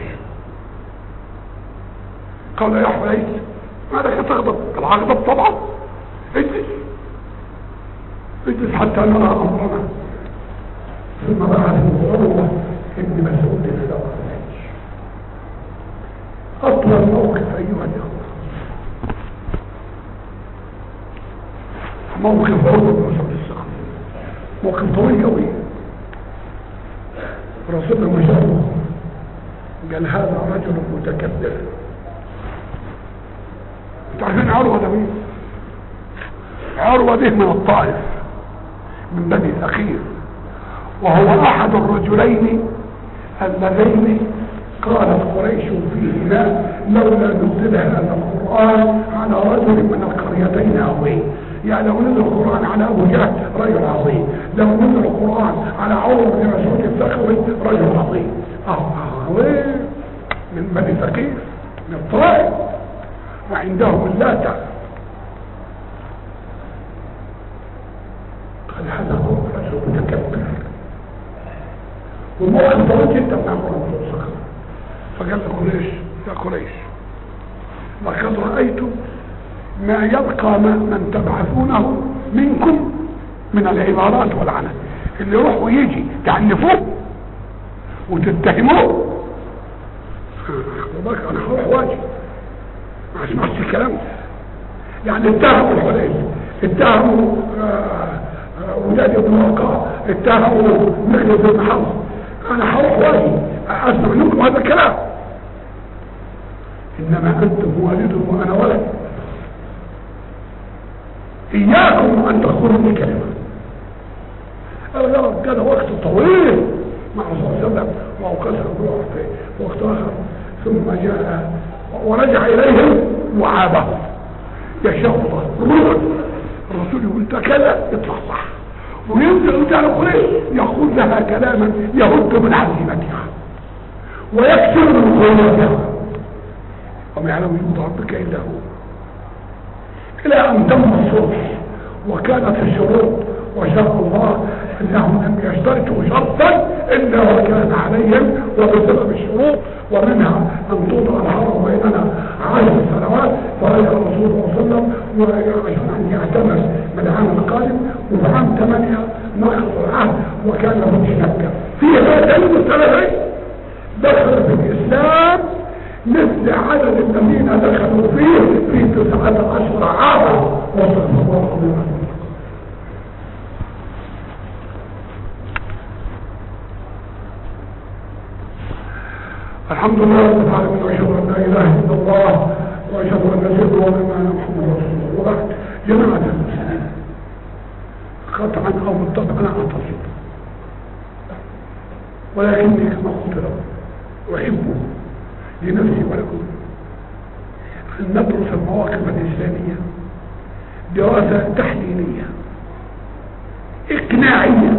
قال يا حويس ماذا تغضب؟ الغضب طبعا اجلس حتى نرى امرنا. ثم بعث عروة ابن مسعود الى قريش. اطول موقف ايها الاخوه موقف عروة بن مسعود الثقفي، موقف طويل قوي. رسول الله شافه قال هذا رجل متكبر. تعرفين عروة ده مين؟ عروة ده من الطائف من بني ثقيف، وهو احد الرجلين اللذين قالت قريش فيهما لولا نزل هذا القرآن على رجل من القريتين عظيم. يعني لو نزل القرآن على ابو جهل رجل عظيم، لو نزل القرآن على عروة بن مسعود الثقفي رجل عظيم. من بني ثقيف من الطائف وعندهم اللاتة. قال هذا هو رجل متكبر والموقف طويل جدا مع قريش. فقال لقريش يا قريش لقد رأيت ما يبقى من تبعثونه منكم من العبارات والعنف، اللي يروح ويجي تعنفوه وتتهموه. انا هروح واجي ما اسمعش الكلام ده. يعني اتهموا الحليل، اتهموا ولاد ابن وقاع، اتهموا مخلص بن حفص. انا هروح واجي اسمع منكم هذا الكلام. انما انتم والد وانا ولد، اياكم ان تقولوا بكلمه. انا كان وقت طويل مع الرسول صلى الله عليه وسلم وأوقسم بروح في وقت آخر. ثم جاء ورجع إليهم وعابهم يشاء الله روح الرسول يقول انت كذا اطلع صح، وينزل رجال قريش يقول لها كلاما يهد من عزيمتها ويكسر من قوتها وما يعلم جنود ربك الا هو. الى ان تم الصلح وكانت الشروط وشاء الله انهم لم يشترطوا شرطا الا وكان عليهم وبسبب الشروط، ومنها ان توضع الحرم بيننا 10 سنوات. فرجع الرسول صلى الله عليه وسلم وعشان ان يعتمر من العام القادم، وفي عام 8 نقض العهد وكان فتح مكه. في هاتين السنتين دخل في الاسلام مثل عدد الذين دخلوا فيه في 19 عاما وصل الله عليه. الحمد لله رب العالمين، واشهد ان لا اله الا الله واشهد ان سيدنا ونبينا محمد رسول الله. وبعد جماعه المسلمين قطعا او بالطبع انا اعتصم، ولكني كما قلت لكم احب لنفسي ولكم ان ندرس المواقف الاسلاميه دراسه تحليليه اقناعيه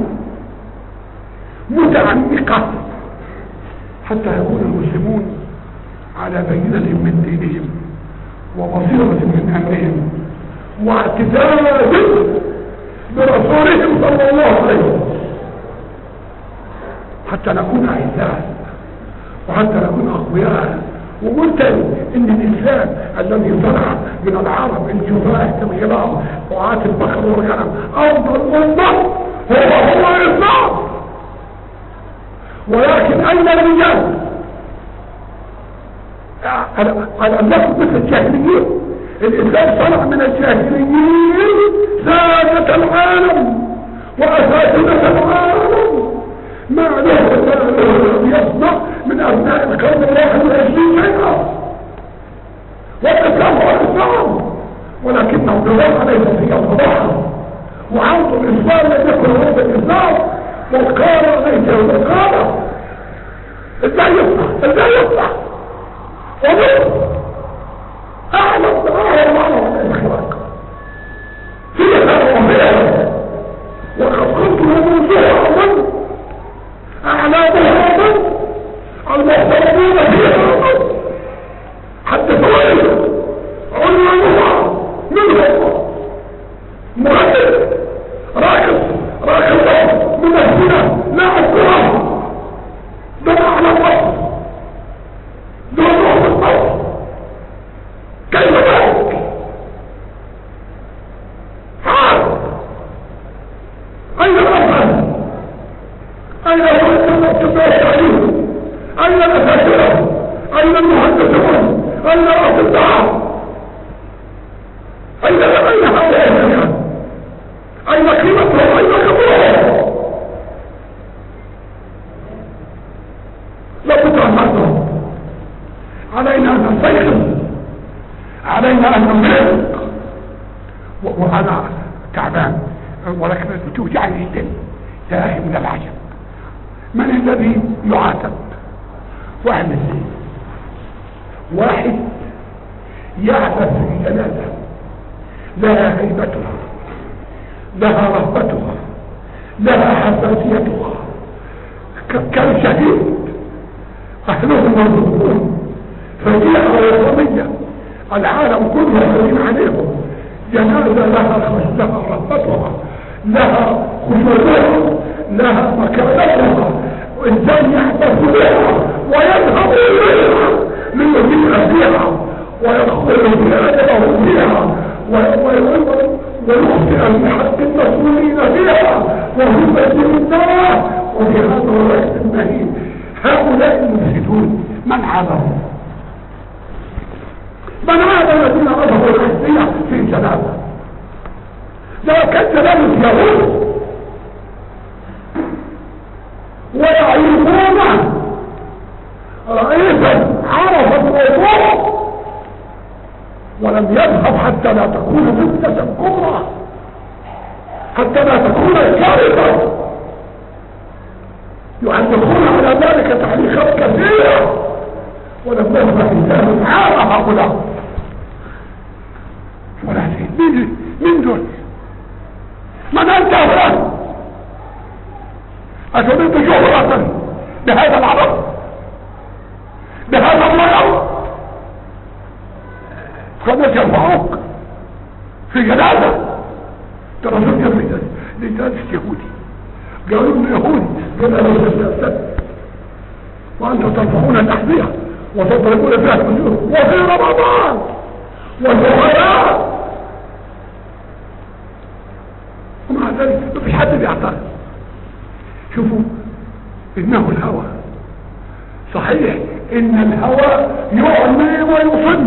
متعمقه حتى يكون المسلمون على بينة من دينهم وبصيرة من أمرهم واعتداد برسولهم صلى الله عليه وسلم، حتى نكون أعزاء وحتى نكون أقوياء وقلت ان الاسلام الذي صنع من العرب الجفاة الغرام وعاة البقر والغنم افضل امة هو الاسلام. ولكن اين الرجال؟ انا لكم مثل الجاهليين. الاسلام صنع من الجاهليين سادة العالم واساتذة العالم، ما له يصنع من ابناء القرن 21 شيئا. والاسلام هو الاسلام، ولكنه بوضع ليس فيه الفضاحة، وعرض الاسلام لم يكن هو الاسلام، والقارة ليس هو القارة. ازاي يصنع ومن اعلم الله الاخلاق فيها وفيها. وقد كنت موضوعا اعلامها المحترمين فيها حتى فوائد عنوانها منهم مغني راكز من الزنا لا الكرة دمع على الوصف دمع في الصوت. كيف ذلك؟ أين الأفضل؟ أين التعليم؟ أين الأساتذة؟ أين المهندسون؟ أين الأطباء؟ أين هؤلاء الجميع؟ أين قيمتهم؟ أين كبرهم؟ لابد أن نعلم. علينا أن نستيقظ، علينا أن ننطق. وأنا تعبان ولكن توجعني جدا يا أخي من العجب. من الذي يعاتب؟ واحد من اثنين. واحد يعبث في جنازة لها هيبتها، لها رهبتها، لها حساسيتها، كالشهيد أهلهم مرضون فجيئة وطنية العالم كله يسلم عليهم. جنازة لها رهبتها، لها خشوعها، لها مكانتها، وإنسان يحدث بها ويذهب إليها ليذيع فيها ويدخل بأدبه فيها ويخطئ بحق المسؤولين فيها وهم يسير الدعوة. وفي هذا الوقت المهين هؤلاء المفسدون من عادهم؟ من عاد الذين رفضوا الحسية في جنازة؟ لا كان جنازة يهود ويعيبون رئيسا عرف الموضوع ولم يذهب حتى لا تكون فتنة كبرى، حتى لا تكون كارثة. يعلقون على ذلك تعليقات كثيرة ولم يذهب إنسان عارف هؤلاء. ولكن من دول؟ من أنت أفراد؟ أتريد شهرة بهذا العرب، بهذا المرض؟ فماذا يرفعوك في جنازة؟ ترى سجل لجنازة يهودي قالوا له يهودي جنازة السادة وأنتم ترفعون الأحذية وتضربون فيها الوجوه وفي رمضان والشهداء، ومع ذلك ما فيش حد بيعترض. شوفوا إنه الهوى صحيح، إن الهوى يعمي ويصم.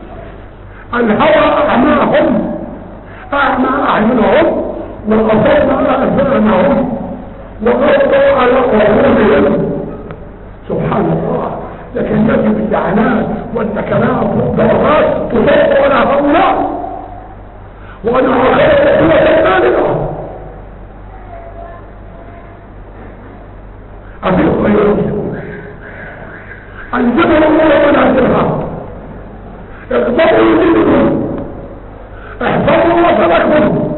الهوى أعماهم، أعمى أعينهم وأصم أذانهم وغطوا على قلوبهم. سبحان الله. لكن يجب اللعنات والنكلات والضربات تصب على هؤلاء وأنا أخذت قوة ذلك. أفيق أيها المسلمون، أنزلوا الله منازلها، اقبضوا دينكم، احفظوا وصلكم.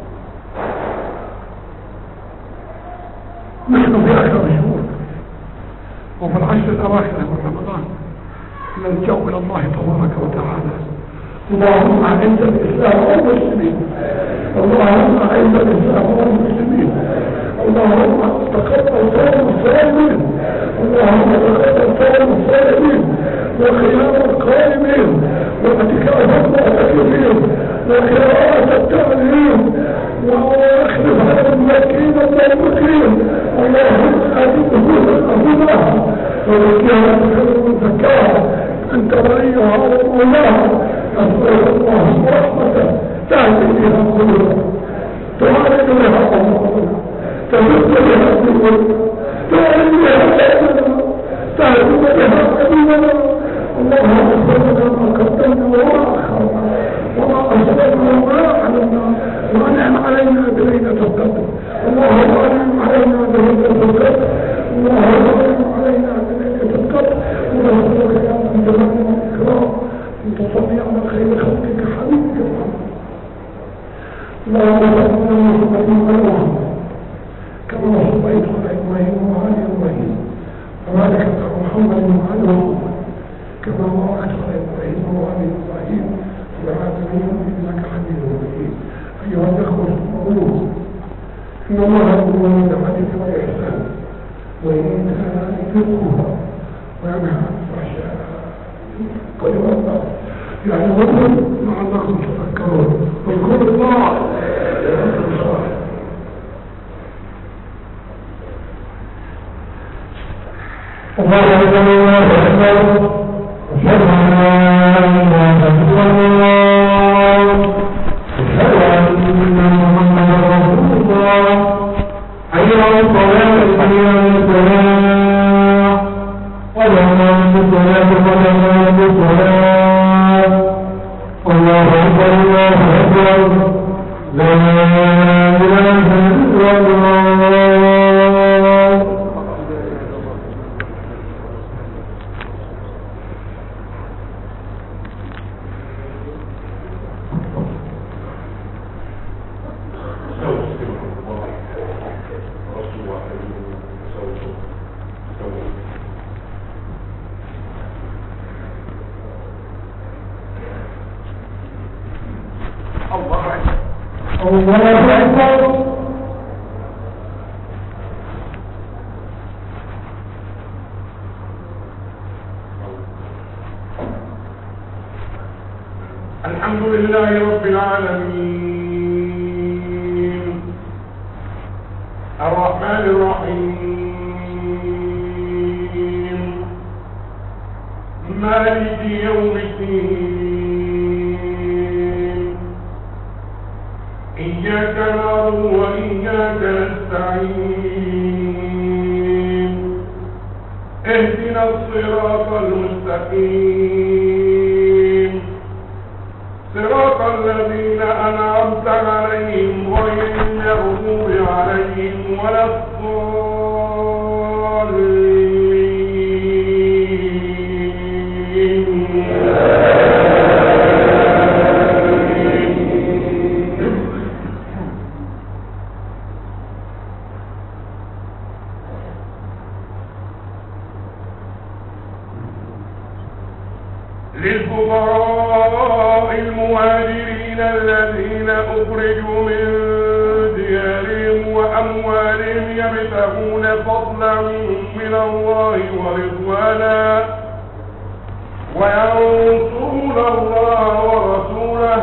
نحن في آخر الشهور وفي العشر الأواخر من رمضان نلجأ إلى الله تبارك وتعالى. اللهم أعز الإسلام والمسلمين، اللهم أعز الإسلام والمسلمين، اللهم تقبل صوم الصائمين، اللهم تقبل صوم الصائمين، وخيام القائمين واعتكاف المعتكفين وقراءة التعليم واخلف هذا المسكين الموقفين اللهم أهدها وذكرها بخير زكاها أنت وليها ومولاها أسأل الله رحمته تهدي بها قلوبها تعالج بها أمورنا تبث بها قلوبنا تعالج بها قلوبنا تهدي بها قلوبنا اللهم اغفر لنا ما قدمنا وما أخرنا وما أسررنا وما أعلنا وأنعم علينا بليلة القدر اللهم أنعم علينا بليلة القدر اللهم أنعم علينا بليلة القدر ونسألك يا من جلال والإكرام أن تصلي على خير خلقك حبيبك محمد اللهم صل على محمد وعلى كما صليت على إبراهيم وعلى إبراهيم وبارك على محمد وعلى محمد كما باركت على إبراهيم وعلى إبراهيم في العالمين إنك حميد مجيد أيها الأخوة المؤمنون إن الله يأمر بالعدل والإحسان وإيتاء ذي القربى وينهى عن الفحشاء والمنكر يعظكم لعلكم تذكرون واذكروا الله وأنتم صالحون الله أكبر الله أكبر أشهد أن لا إله إلا الله أشهد أن محمدا رسول الله حي على الصلاة حي على الصلاة قد قامت الصلاة قد قامت الصلاة الله أكبر الله أكبر لا إله إلا الله الله أكبر الحمد لله رب العالمين الرحمن الرحيم مالك يوم الدين إياك نعبد وإياك نستعين اهدنا الصراط المستقيم صراط الذين أنعمت عليهم غير المغضوب عليهم ولا للفقراء المهاجرين الذين أخرجوا من ديارهم وأموالهم يبتغون فضلا من الله ورضوانا وينصرون الله ورسوله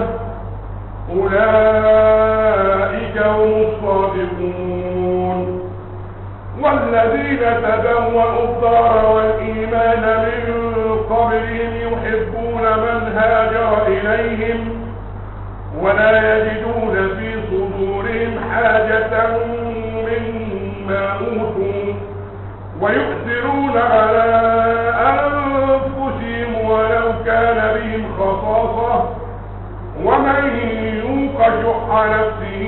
أولئك هم الصادقون والذين تبوأوا الدار والإيمان من قبلهم يحبون من هاجر إليهم ولا يجدون في صدورهم حاجة مما أوتوا ويؤثرون على أنفسهم ولو كان بهم خصاصة ومن يوق شح نفسه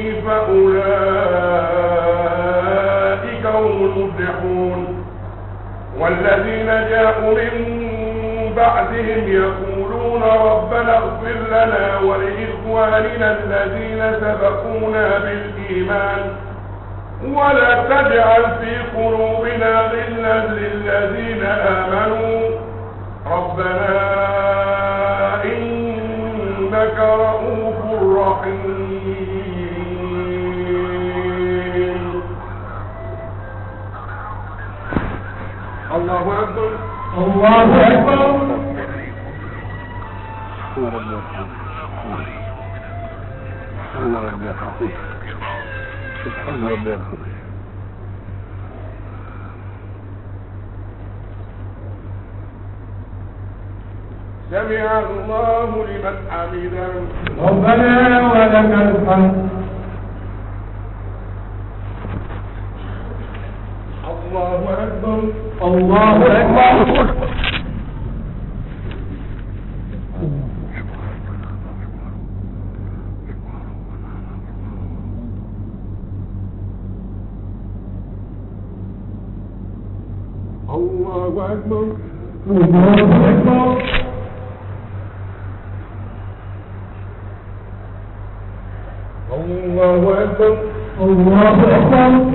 فأولئك هم المفلحون والذين جاءوا من بعدهم يقولون ربنا اغفر لنا ولإخواننا الذين سبقونا بالإيمان ولا تجعل في قلوبنا غلا للذين آمنوا ربنا إنك رؤوف رحيم. الله أكبر الله أكبر سمع الله لمن حمده ربنا ولك الحمد الله أكبر الله أكبر الله أكبر الله أكبر الله أكبر الله أكبر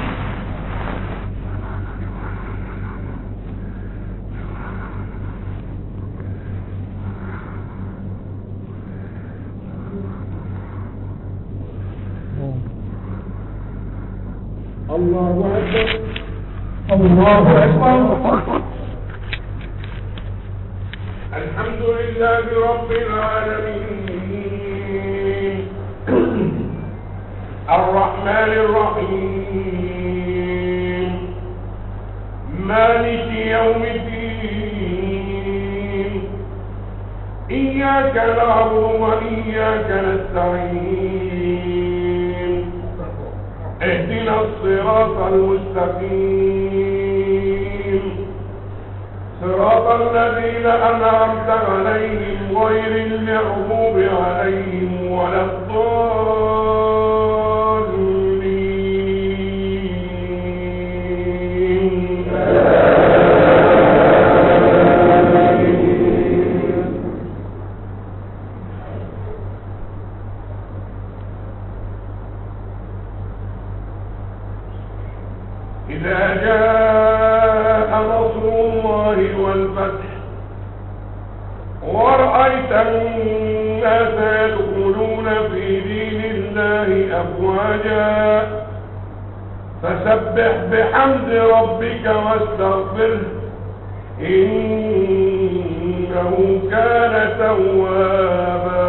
الله أكبر الله أكبر الحمد لله رب العالمين الرحمن الرحيم مالك يوم الدين إياك نعبد وإياك نستعين اهدنا الصراط المستقيم صراط الذين أنعمت عليهم غير المغضوب عليهم ولا الضالين إذا جاء نصر الله والفتح ورأيت الناس يدخلون في دين الله أفواجا فسبح بحمد ربك واستغفره إنه كان توابا.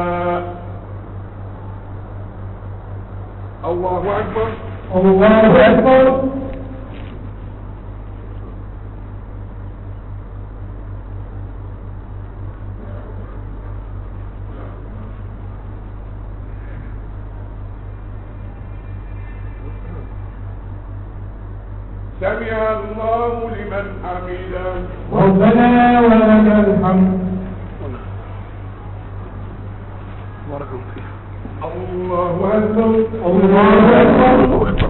الله أكبر الله أكبر سمع الله لمن حمده ربنا ولك الحمد الله أكبر الله أكبر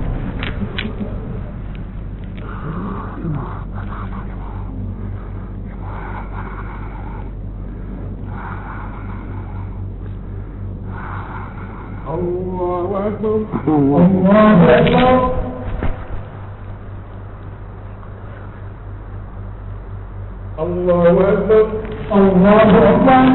الله أكبر الله أكبر الله أكبر الله أكبر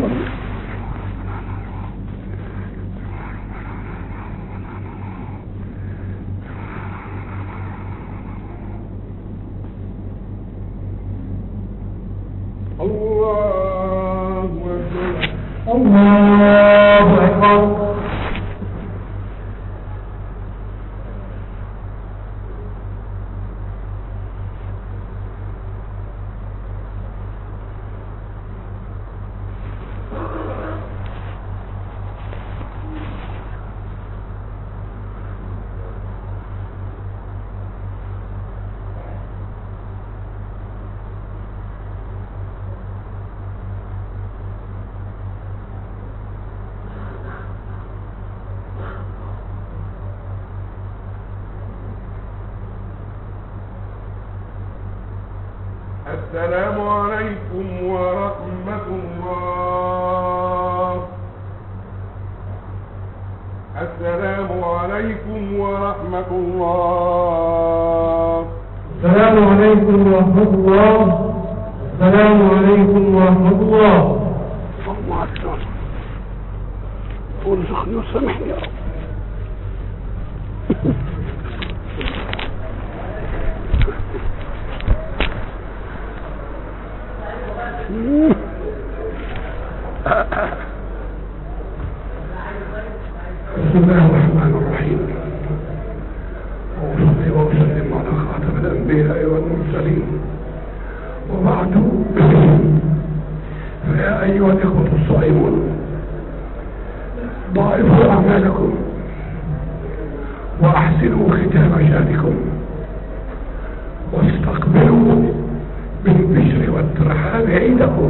الله أكبر الله أكبر السلام عليكم ورحمة الله. السلام عليكم ورحمة الله. السلام عليكم ورحمة الله. السلام عليكم ورحمة الله. الله أكبر. وارزقني وسامحني يا رب. بسم الله الرحمن الرحيم، وأصلي وأسلم على خاتم الأنبياء والمرسلين، وبعد، فيا أيها الإخوة الصائمون، ضاعفوا أعمالكم وأحسنوا ختام شأنكم، واستقبلوا بالبشر والترحاب عيدكم.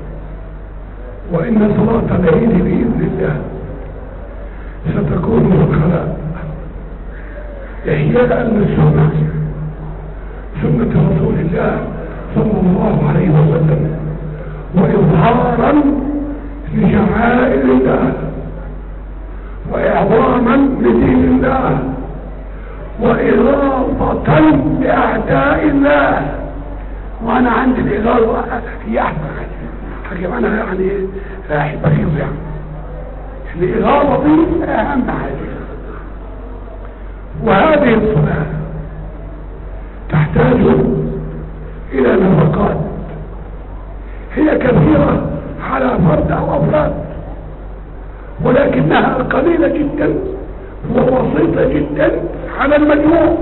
وإن صلاة العيد بإذن الله ستكون في الخلاء إحياء للسنة، سنة رسول الله صلى الله عليه وسلم، وإظهارا لشعائر الله، وإعظاما لدين الله، وإغاظة لأعداء الله. وأنا عندي الإغاظة هي أحسن حاجة، أنا يعني أحب أغيظ، يعني الإغاظة دي أهم حاجة. وهذه الصلاة تحتاج إلى نفقات هي كثيرة على فرد أو أفراد، ولكنها قليلة جدا وبسيطة جدا على المجموع.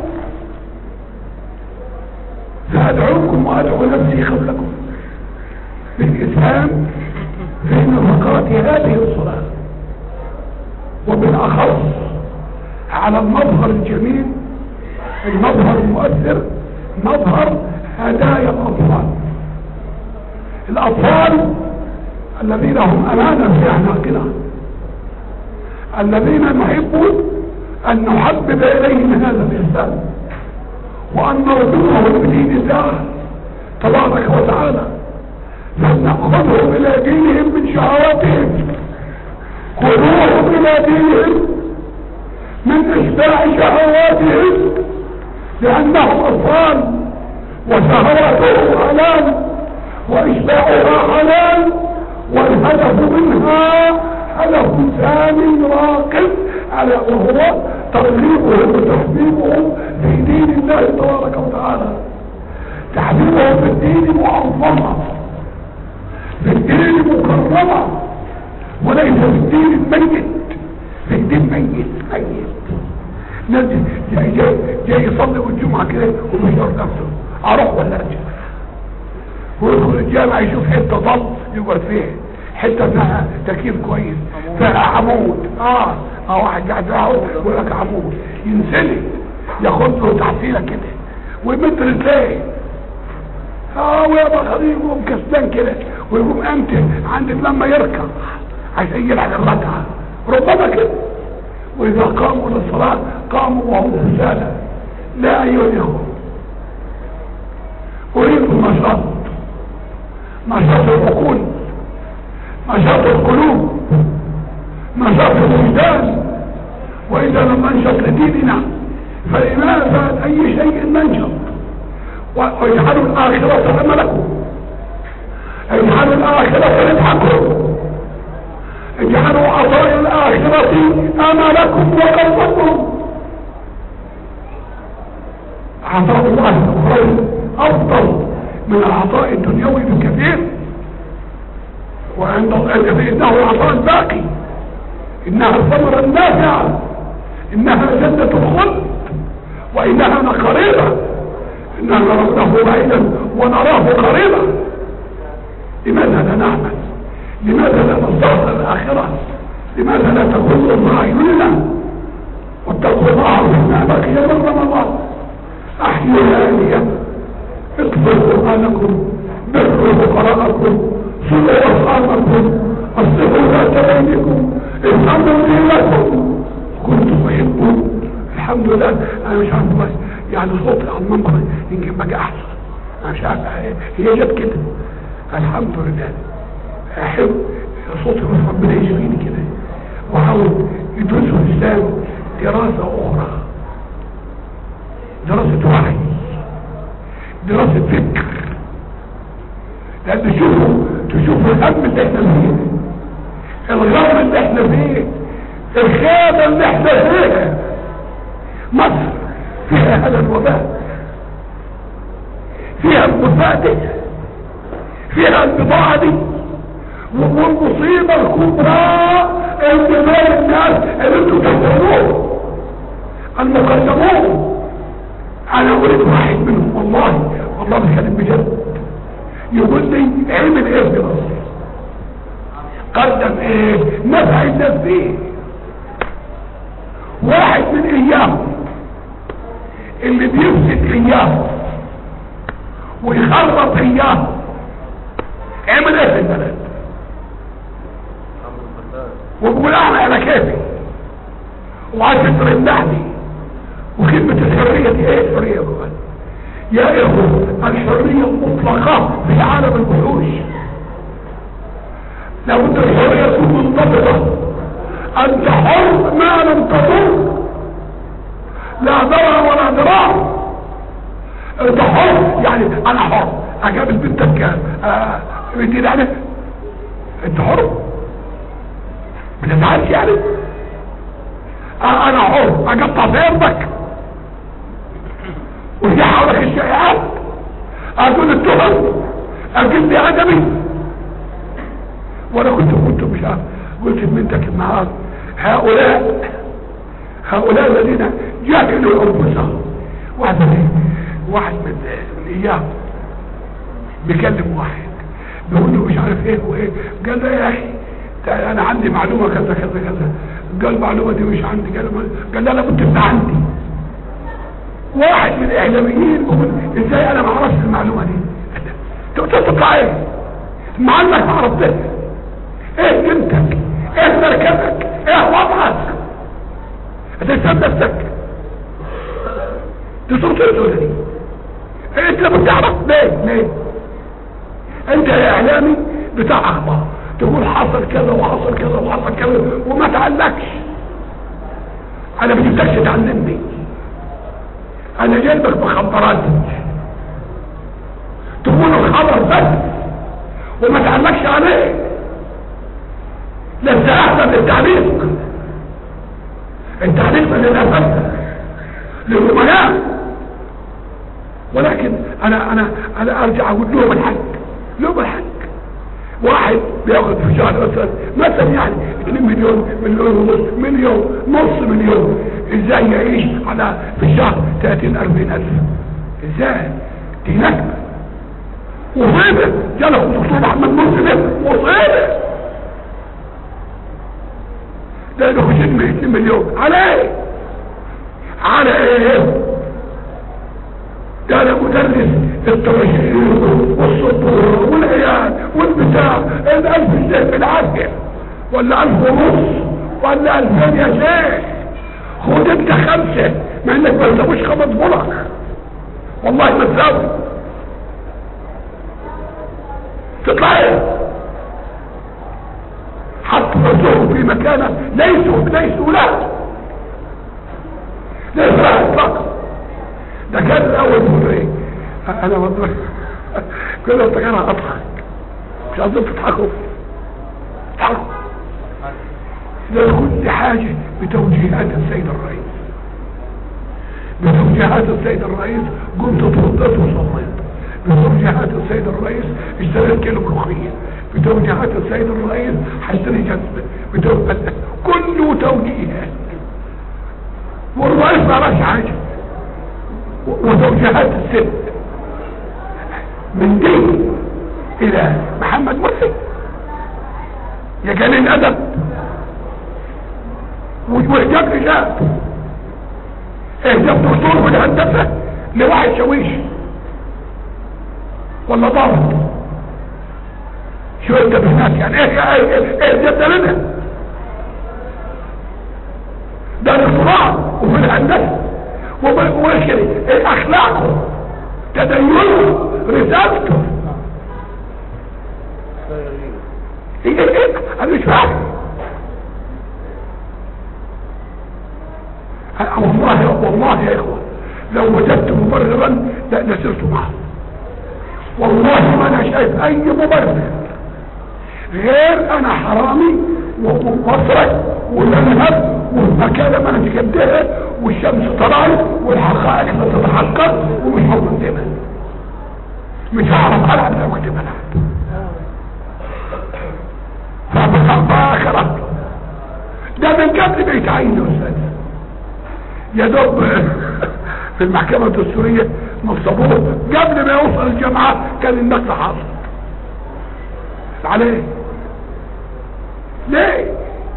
فأدعوكم وأدعو نفسي قبلكم بالإسهام في نفقات هذه الصلاة، وبالأخص على المظهر الجميل، المظهر المؤثر، مظهر هدايا الأطفال الذين هم أمانة في أعناقنا، الذين نحب أن نحبب إليهم هذا الإسلام، وأن نرضوهم بدين الله تبارك وتعالى، فلنأخذهم إلى دينهم من شهواتهم، خذوهم إلى دينهم من إشباع شهواتهم، لأنهم أطفال وشهواتهم حلال وإشباعها حلال، والهدف منها هدف ثاني راقب على، وهو ترغيبهم وتحبيبهم في دين الله تبارك وتعالى، تحبيبهم في الدين معظمة، في الدين مكرمة، وليس في الدين الميت. في الدين ميت ناس جاي يصلي والجمعة كده ومشير نفسه اروح ولا ارجع، ويدخل الجامع يشوف حتة ضل يقعد فيها، حتة فيها تكييف كويس، فيها عمود، واحد قاعد فيها يقول لك عمود، ينزل ياخد له تحصيلة كده ويمد رجليه، ويبقى خليه يقوم كسبان كده، ويقوم امتى عندك لما يركع عشان يلعب الركعة ربما كده. وإذا قاموا للصلاة قاموا وهم كسالى. لا أيها الإخوة، أريد النشاط، نشاط العقول، نشاط القلوب، نشاط الوجدان. وإذا لم ننشط لديننا فلماذا أي شيء ننشط؟ واجعلوا الآخرة أملكم، اجعلوا الآخرة ربحكم، اجعلوا عطاء الآخرة أملكم وقلبكم. عطاء الله الأخرى أفضل من العطاء الدنيوي بكثير، وعند الله إنه عطاء باقي، إنها الثمرة النافعة، إنها جنة الخلد، وإنها لقريبة، إنها نراه بعيدا ونراه قريبا. لماذا لا نعمل؟ لماذا لا نستحضر الآخرة؟ لماذا لا تكون الله أعيننا؟ واتقوا الله فيما بقي من رمضان. أحيوا الآلية، اطلبوا قرآنكم، بروا فقراءكم، صلوا أصحابكم، أصلحوا ذات بينكم، افهموا دينكم، كنتم تحبون. الحمد لله. أنا مش عارف بس يعني صوتي على المنبر يمكن بقى أحسن، أنا مش عارف هي جت كده. الحمد لله. أحب صوتي بس ربنا يشفيني كده، وحاول يدرسوا الإسلام دراسة أخرى، دراسة وعي، دراسة فكر، لأن تشوفوا الهم اللي احنا فيه، الغم اللي احنا فيه، الخيبة اللي احنا فيها. مصر فيها هذا الوباء، فيها المفادة، فيها البضاعة دي، والمصيبة الكبرى ان دول الناس اللي انتوا تحترموهم المقدمون. انا اريد واحد منهم والله بتكلم بجد يقول لي اعمل ايه في مصر، قدم ايه، نفع الناس ايه. واحد من اياهم اللي بيفسد اياهم ويخرب اياهم اعمل ايه في البلد، وبقول انا كيفي وعايز ترمحني. وكلمة الحرية دي ايه الحرية بقى يا اخوة؟ الحرية المطلقة في عالم الوحوش. لو انت الحرية تكون منضبطة، انت حر ما لم تضر، لا ضرر ولا ضرار. انت حر يعني انا حر اجابل بنتك بدي عليك، انت حر ما تزعلش يعني. انا حر اقطع ضربك ودي حولك الشائعات، اقول التهم، اقول لي ادبي. وانا كنت مش عارف، قلت لبنتك النهار هؤلاء الذين جاهلوا انفسهم. واحد من ايام بيكلم واحد بيقول له مش عارف ايه وايه، قال له يا اخي انا عندي معلومه كذا كذا كذا. قال المعلومه دي مش عندي، قال لا لابد تبقى عندي. واحد من الاعلاميين بيقول ازاي انا ما اعرفش المعلومه دي؟ تطلع ايه؟ مع انك ما عرفتها. ايه قيمتك؟ ايه مركزك؟ ايه وضعك؟ هتسال نفسك دي صورتك ولا دي؟ انت لما بتعرف ليه؟ انت يا اعلامي بتاع اخبار تقول حصل كذا وحصل كذا وحصل كذا وما تعلقش. انا ما جبتكش تعلمني، انا جايبك مخبرات تقول الخبر بس وما تعلقش عليه. لسه احسن التعليق للاسف للامناء. ولكن انا ارجع اقول لهم الحق. واحد بياخد في شهر مثلا يعني 2 مليون ونص نص مليون، ازاي يعيش على في الشهر 30-40 الف؟ ازاي؟ دي نكبه مصيبه. جاله الدكتور احمد مرسي مصيبه، ده له 2 مليون على ايه؟ ده انا مدرس الترشيح والصبور والعيال والبتاع 1000 جنيه بالعافيه ولا 1000 ونص ولا 2000 يا شيخ. خد انت 5 مع انك ما تسويش 5 بلق والله ما تساوي. تطلع ايه؟ حط نفسهم في مكانه ليسوا له اطلاقا. ده كان الاول بيقول ايه؟ انا والله كل ما افتكرها اضحك. مش عايزين تضحكوا ده كل حاجه بتوجيهات السيد الرئيس قمت اتوضيت وصليت. بتوجيهات السيد الرئيس اشتريت كيلو ملوخيه. بتوجيهات السيد الرئيس هشتري جزمه. كله توجيهات، والرئيس ما عملش حاجه. وتوجيهات الست من دي الى محمد مرسي يا قليل ادب واهجاب رجال، اهجاب دكتور والهندسه لواحد شويش ولا ضابط. شو انت بهناك يعني ايه جد لنا؟ ده الاختراع وفي الهندسه ومشكلة اخلاقه تدينه رسالته. ايه انا مش فاهم. والله يا اخوة لو وجدت مبررا لسرت معه. والله ما انا شايف اي مبرر غير انا حرامي ومسرق والانهب والمكانة ما انا تكدها والشمس طلعت والحقائق تتحقق ومش هقدمها. مش هعرف العب لو كنت بلعب. من قبل ما يتعين يا استاذ. يا دوب في المحكمة الدستورية نصبوه قبل ما يوصل الجامعة كان النقل حاصل عليه. ليه؟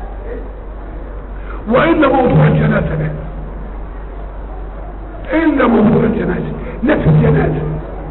وإلا موضوع الجنازة ده، إلا موضوع الجنازة، نفس الجنازة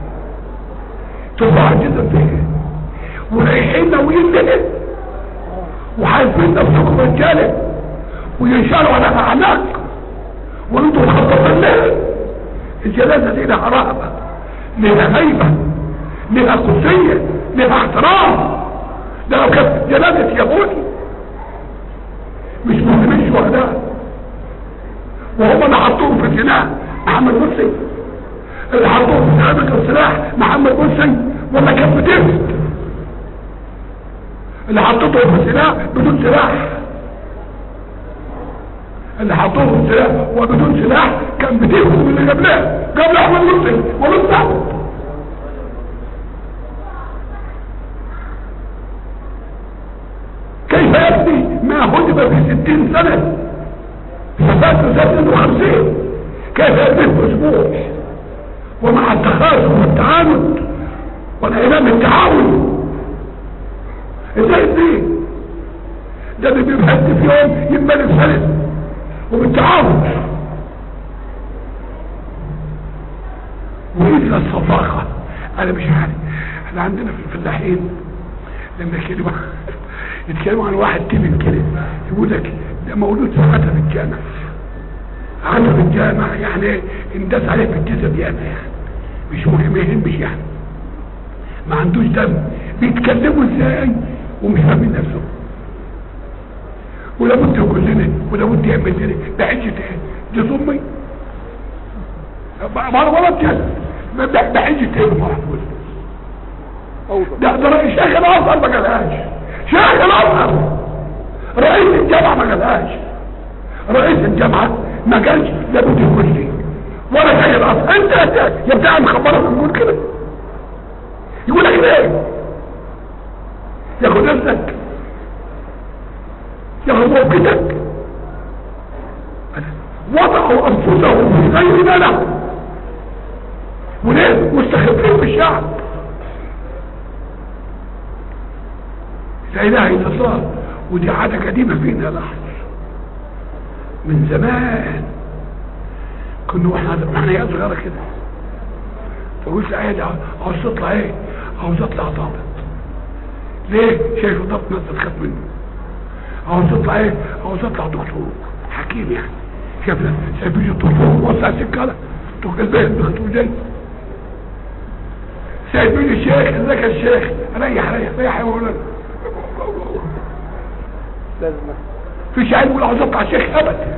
ترفع جدا فيه ورايحين ناويين ليه وحاسبين نفسكم رجاله وينشالوا على اعناق وانتم مخططين ليه. الجنازة دي لها رهبة، لها هيبة، لها قدسية، لها احترام. ده لو كانت جنازة يهودي مش مسلمين شهداء وهم اللي حطوهم في الجناح محمد مرسي، اللي حطوهم في سابق السلاح محمد مرسي ولا كان بدفت، اللي حطوهم في سلاح بدون سلاح، اللي حطوهم في سلاح وبدون سلاح كان بدفت من اللي قبل احمد مرسي ولسه. كيف يبني ما هدم في 60 سنة ففات 52 كيف يبني في اسبوع ومع التخاذل والتعاند والإعلام التعاون؟ ازاي دي؟ ده اللي بيبهد في يوم يملي في سنة وبالتعاون. وإذا الصفاقة انا مش عارف، احنا عندنا في الفلاحين لما يتكلموا عن واحد تبن كده يقول لك ده مولود في عتب الجامع. عتب الجامع يعني انداس عليه بالجسد يعني مش مهم، ما يهمش يعني، ما عندوش دم. بيتكلموا ازاي ومش فاهمين نفسهم. ولابد يقول لنا ولابد يعمل لنا ده حجة ايه؟ دي ضمي مرة ده حجة ايه المحفوظ؟ ده رئيس شيخ الازهر ما قالهاش، شيخ الازهر رئيس الجامعة ما قالهاش، رئيس الجامعة ما قالش لابد يقول لي ولا شيخ الازهر. انت يا بتاع مخبرك يقول كده، يقول لك ليه؟ ياخد نفسك، ياخد موقتك. وضعوا انفسهم في غيرنا له وليه مستخفين بالشعب. لا اله الا الله. ودي عادة قديمة فينا لحظة من زمان. كنا واحنا يا صغيرة كده تقول لي عاوز تطلع ايه؟ عاوز اطلع ضابط. ليه؟ شايف الضابط نزل خد منه. عاوز تطلع ايه؟ عاوز اطلع دكتور حكيم يعني. شايفين الدكتور وسع سكالة دكتور البيت بخطوه جاي. شايفين الشيخ ازيك يا الشيخ؟ ريح يا مولانا. في شاعر يقول عاوز اطلع شيخ ابدا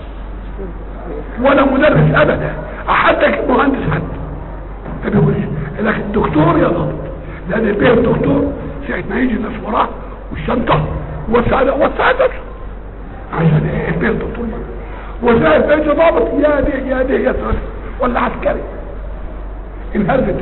ولا مدرس ابدا حتى مهندس حتى ما بيقولش لكن الدكتور يا ضابط. لان البيه الدكتور ساعة ما يجي الناس وراه والشنطة وسع نفسه عشان ايه البيه الدكتور وساعة ما يجي ضابط يا دي يا سرد ولا عسكري انهزت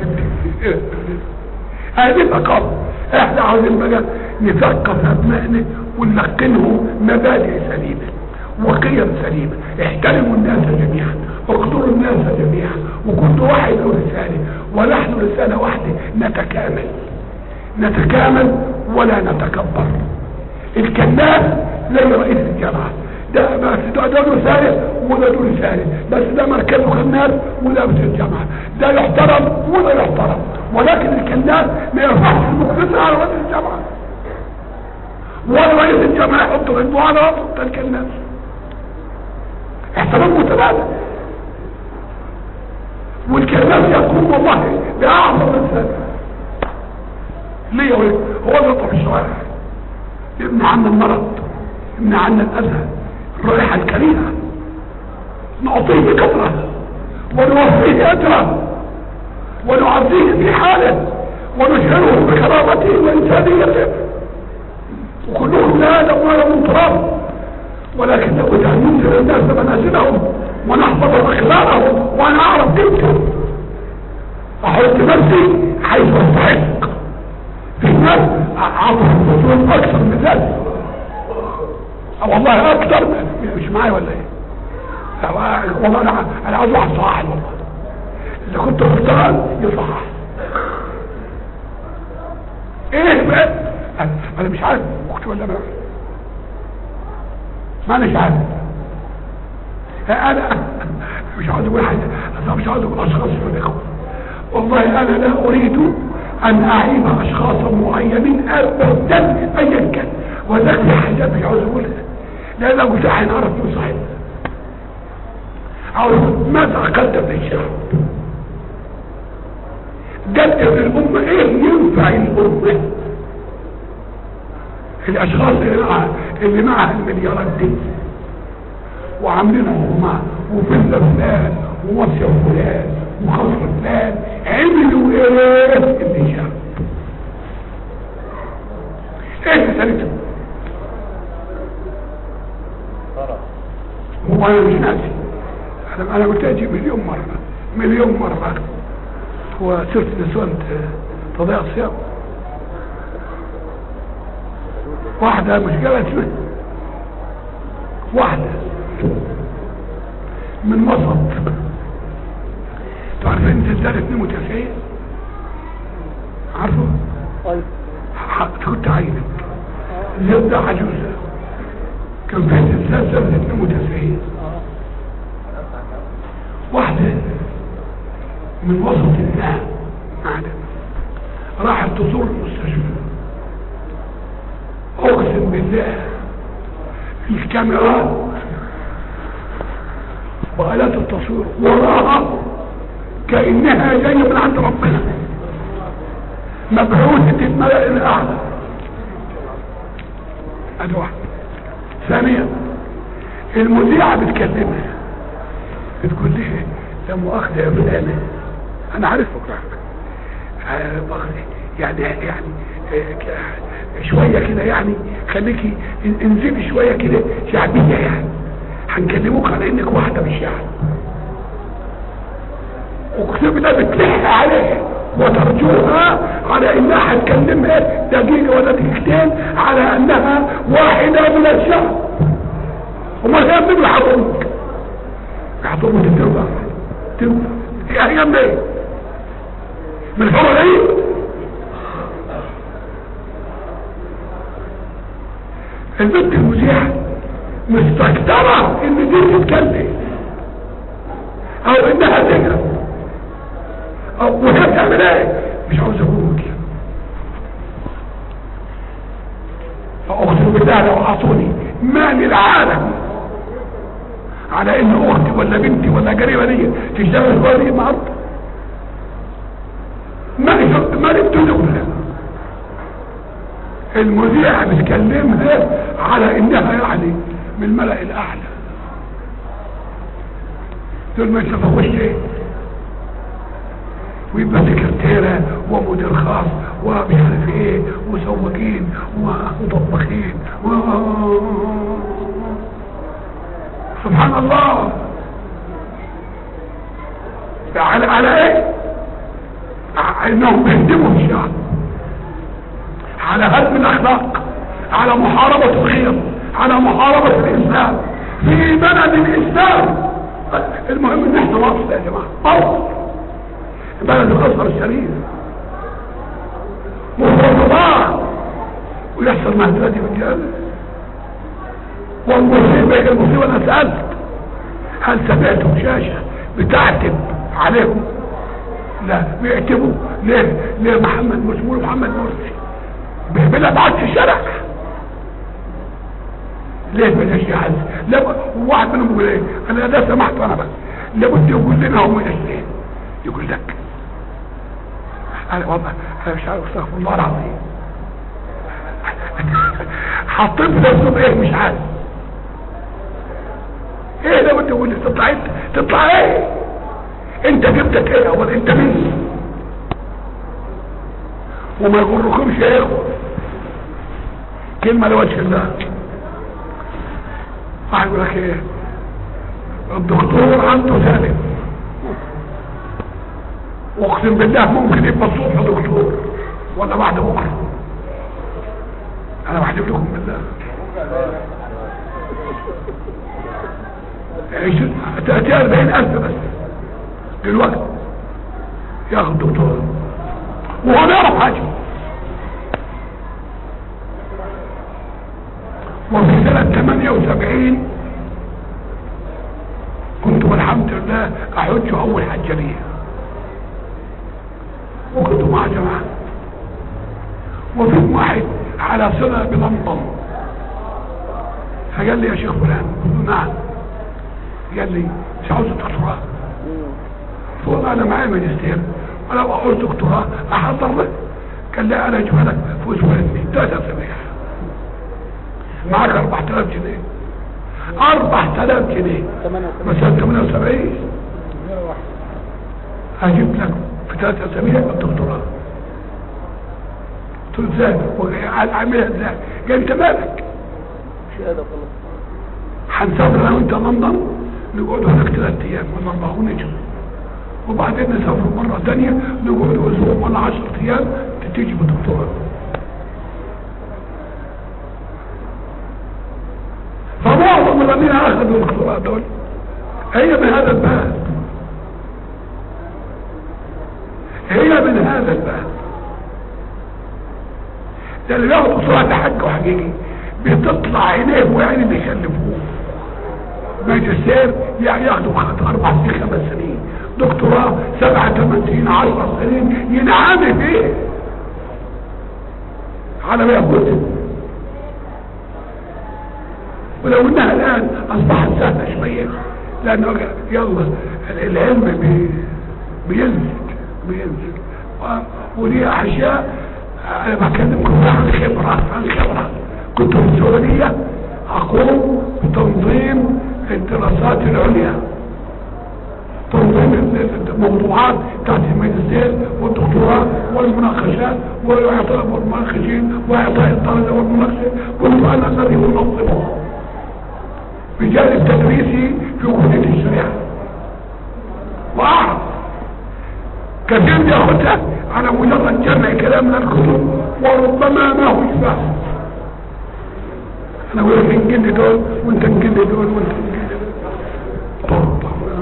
هذه ثقافة. احنا عاوزين بقى نثقف ابنائنا ونلقنهم مبادئ سليمة وقيم سليمة. احترموا الناس جميعا، اقدروا الناس جميعا، وكل واحد له رسالة ونحن رسالة واحدة. نتكامل ولا نتكبر. الكناس زي رئيس الجامعة ده بس ده رسالة وده رسالة، بس ده مركزه خناس وده رئيس الجامعة، ده يحترم وده يحترم. ولكن الكناس ما يرفعش المقدسة على رئيس الجامعة ولا رئيس الجامعة يحط رجوع على رأس الكناس. احترام متبادل. والكناس يقوم والله بأعظم رسالة ليه هو يطلع الشوارع يمنع عنا المرض، يمنع عنا الأذى، الرائحة الكريهة، نعطيه بكثرة ونوفيه أجره ونعزيه في حاله ونشعره بكرامته وإنسانيته. وكلهم لا آدم ولا من تراب، ولكن لابد أن ننزل الناس منازلهم ونحفظ أخلاقهم. وأنا أعرف جدا أحط نفسي حيث أستحق. في ناس عطوا الفصول أكثر من ذلك والله اكتر مش معايا ولا ايه؟ والله انا عاوز واحد صاحب والله، اذا كنت غلطان يصحح. ايه بقى؟ انا مش عارف اختي ولا ما انا مش عارف. انا مش عاوز اقول حاجه، انا مش عاوز اقول اشخاص من الاخوه، والله انا لا اريد ان اعيب اشخاصا معينين ابدا ايا كان، وذاك في حاجات مش عاوز اقولها لان لو قلت هنعرف مين صاحبنا. عاوز ماذا اقلت من الشعب؟ قال ابن الامه ايه ينفع الامه؟ الاشخاص اللي معها المليارات دي وعاملين حكومات وفيلا فلان ومصيف فلان وخصر فلان عملوا ايه اللي شاف؟ ايه رسالتهم؟ هو انا مش ناسي، انا قلت اجي مليون مرة هو سيرة نسوان تضيع الصيام. واحدة مش قالت اسمها واحدة من وسط، تعرفين زلزال 92 عارفه؟ كنت عينك زلزال عجوزة كان في زلزال سنة 92 واحدة من وسط النهر راحت تزور المستشفى. اقسم بالله الكاميرات وآلات التصوير وراها كأنها جاية من عند ربنا مبعوثة الملأ الأعلى. ادي واحدة. ثانيا المذيعة بتكلمها بتقول لي لا مؤاخذة يا فلانة انا عارفك يعني شوية كده يعني خليكي انزلي شوية كده شعبية يعني هنكلموك على انك واحدة مش يعني اقسم بالله بتلح عليها وترجوها على انها هتكلمها دقيقة ولا دقيقتين على انها واحدة من الشعب. وما كان من يحضرك يحضرك التوبة يعني جنب ايه من الحرة ايه البنت المذيعة مستكترة ان دي تتكلم او انها تجرب او وهي بتعمل ايه مش عاوز اقول. فاقسم بالله لو اعطوني مال العالم على ان اختي ولا بنتي ولا قريبه لي تشتغل هذه النهارده ما نبتدوا المذيعة بتكلمها على انها يعني من الملأ الاعلى دول ما يتفقوش ايه ويبقى سكرتيرة ومدير خاص ومش عارف ايه وسواقين وطباخين سبحان الله. على ايه انهم بيهدموا الشعب على هدم الاخلاق على محاربة الخير على محاربة الاسلام في بلد الاسلام. المهم ان احنا مصر يا جماعة مصر بلد الازهر الشريف مفروضات ويحصل مهدلة دي بالجهل والمصيبة انا سألت هل سمعتم شاشة بتعتب عليهم؟ لا بيعتبوا ليه محمد مرسي محمد مرسي بلا بعض في الشارع ليه بلاش يحز لا واحد منهم يقول ايه انا لا سمحت وانا بس لابد يقول لنا هم الاثنين يقول لك انا والله انا مش عارف استغفر الله العظيم حاطين نفسهم ايه مش عارف ايه لابد يقول لي تطلع ايه انت جبتك ايه اول انت مين وما يغركمش يا اخوة كلمة لوجه الله. واحد يقول لك ايه الدكتور عنده سالم واقسم بالله ممكن يبقى الصبح دكتور ولا بعد بكره انا بحلف لكم بالله تأتي 40,000 بس دلوقتي ياخد دكتور وهو لا يعرف حاجة. وفي سنة 78 كنت والحمد لله احج اول حجة ليا، وكنت مع جماعة، وفي واحد على صلة بلندن فقال لي يا شيخ فلان، قلت له نعم. قال لي مش عاوز دكتوراه؟ فقلت انا معايا ماجستير وانا عاوز دكتوراه احضر لك. قال لي انا اجيب لك في اسبوعين 3 اسابيع معاك 4000 جنيه. 4000 جنيه مثلا 78 هجيب لك في 3 اسابيع الدكتوراه. قلت له ازاي؟ اعملها ازاي؟ قال انت مالك؟ شهاده خلاص. هنسافر انا وانت لندن نقعد هناك 3 ايام ولا 4 ونجي، وبعدين نسافر مره ثانيه نقعد اسبوع ولا 10 ايام تيجي بالدكتوراه. فمعظم الذين اخذوا الدكتوراه دول هي من هذا الباب، هي من هذا الباب. ده اللي بياخد دكتوراه ده حق وحقيقي بتطلع عينيه وعيني بيخلفوه. ماجستير يعني ياخدوا 4 سنين 5 سنين، دكتوراه 7 8 سنين 10 سنين ينعمل فيه على ما ياخد. ولو انها الان اصبحت سهله شويه لانه يلا العلم بينزل ودي اشياء انا بكلمكم عن خبره. كنت في السعوديه اقوم بتنظيم الدراسات العليا، تنظيم الموضوعات بتاعت الماجستير والدكتوراه والمناقشات واعطاء المناقشين واعطاء الطلبه والمناقشه. كنت انا الذي انظمه بجانب تدريسي في كليه الشريعه، واعرف كثير بياخدها على مجرد جمع كلام من الكتب وربما ما هو فاهم. انا اقول لك نجد دول وانت نجد دول وانت نجد دول،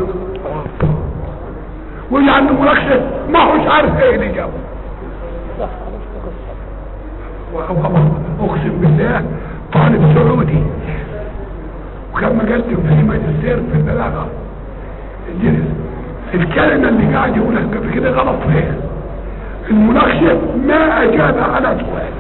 واللي عنده مناقشه ما هوش عارف ايه اللي جابه. اقسم بالله طالب سعودي وكان مقدم في ماجستير في البلاغه الجنس، الكلمه اللي قاعد يقولها قبل كده غلط فيها. المناقشه ما اجاب على سؤال،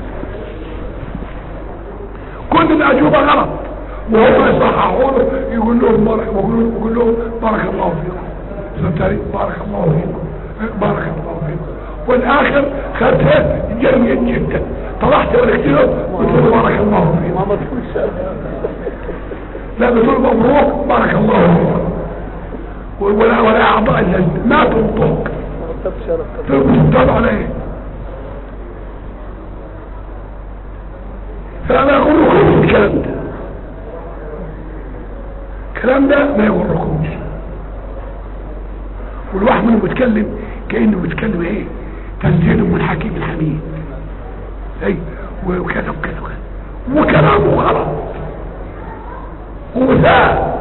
كل الاجوبه غلط، وهم يصححوا له يقول لهم بارك الله فيكم، سمتاري بارك الله فيكم بارك الله فيكم، والاخر خدتها جيد جدا. طلعت ولكتله قلت له بارك الله فيكم، لا بتقول مبروك بارك الله فيكم، ولا اعضاء اللجنه ما تنطق تبتدوا عليه. فانا اقول لكم الكلام ده ما يغركمش. والواحد منهم بيتكلم كانه بيتكلم ايه تنزيل من حكيم الحميد اي وكذا وكذا وكلامه غلط ومساء،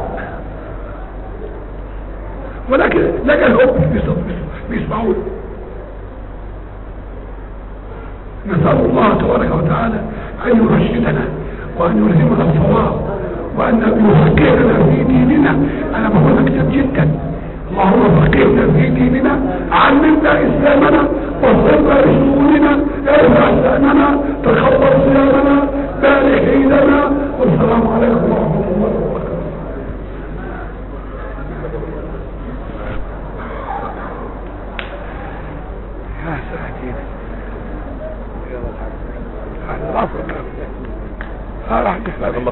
ولكن لقى الهم بيسمعون. نسأل الله تبارك وتعالى أن يرشدنا وأن يلهمنا الصواب وأن يفقهنا في ديننا. أنا بقول لك كتير جدا، اللهم فقهنا في ديننا، علمنا إسلامنا، وصلنا لشؤوننا، ارفع شأننا، تخبر صيامنا، بارك عيدنا، والسلام عليكم ورحمة الله وبركاته. يا ساتر هذا حدث بعد الله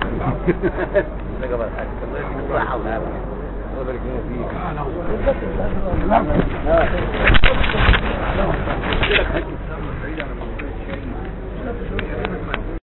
الله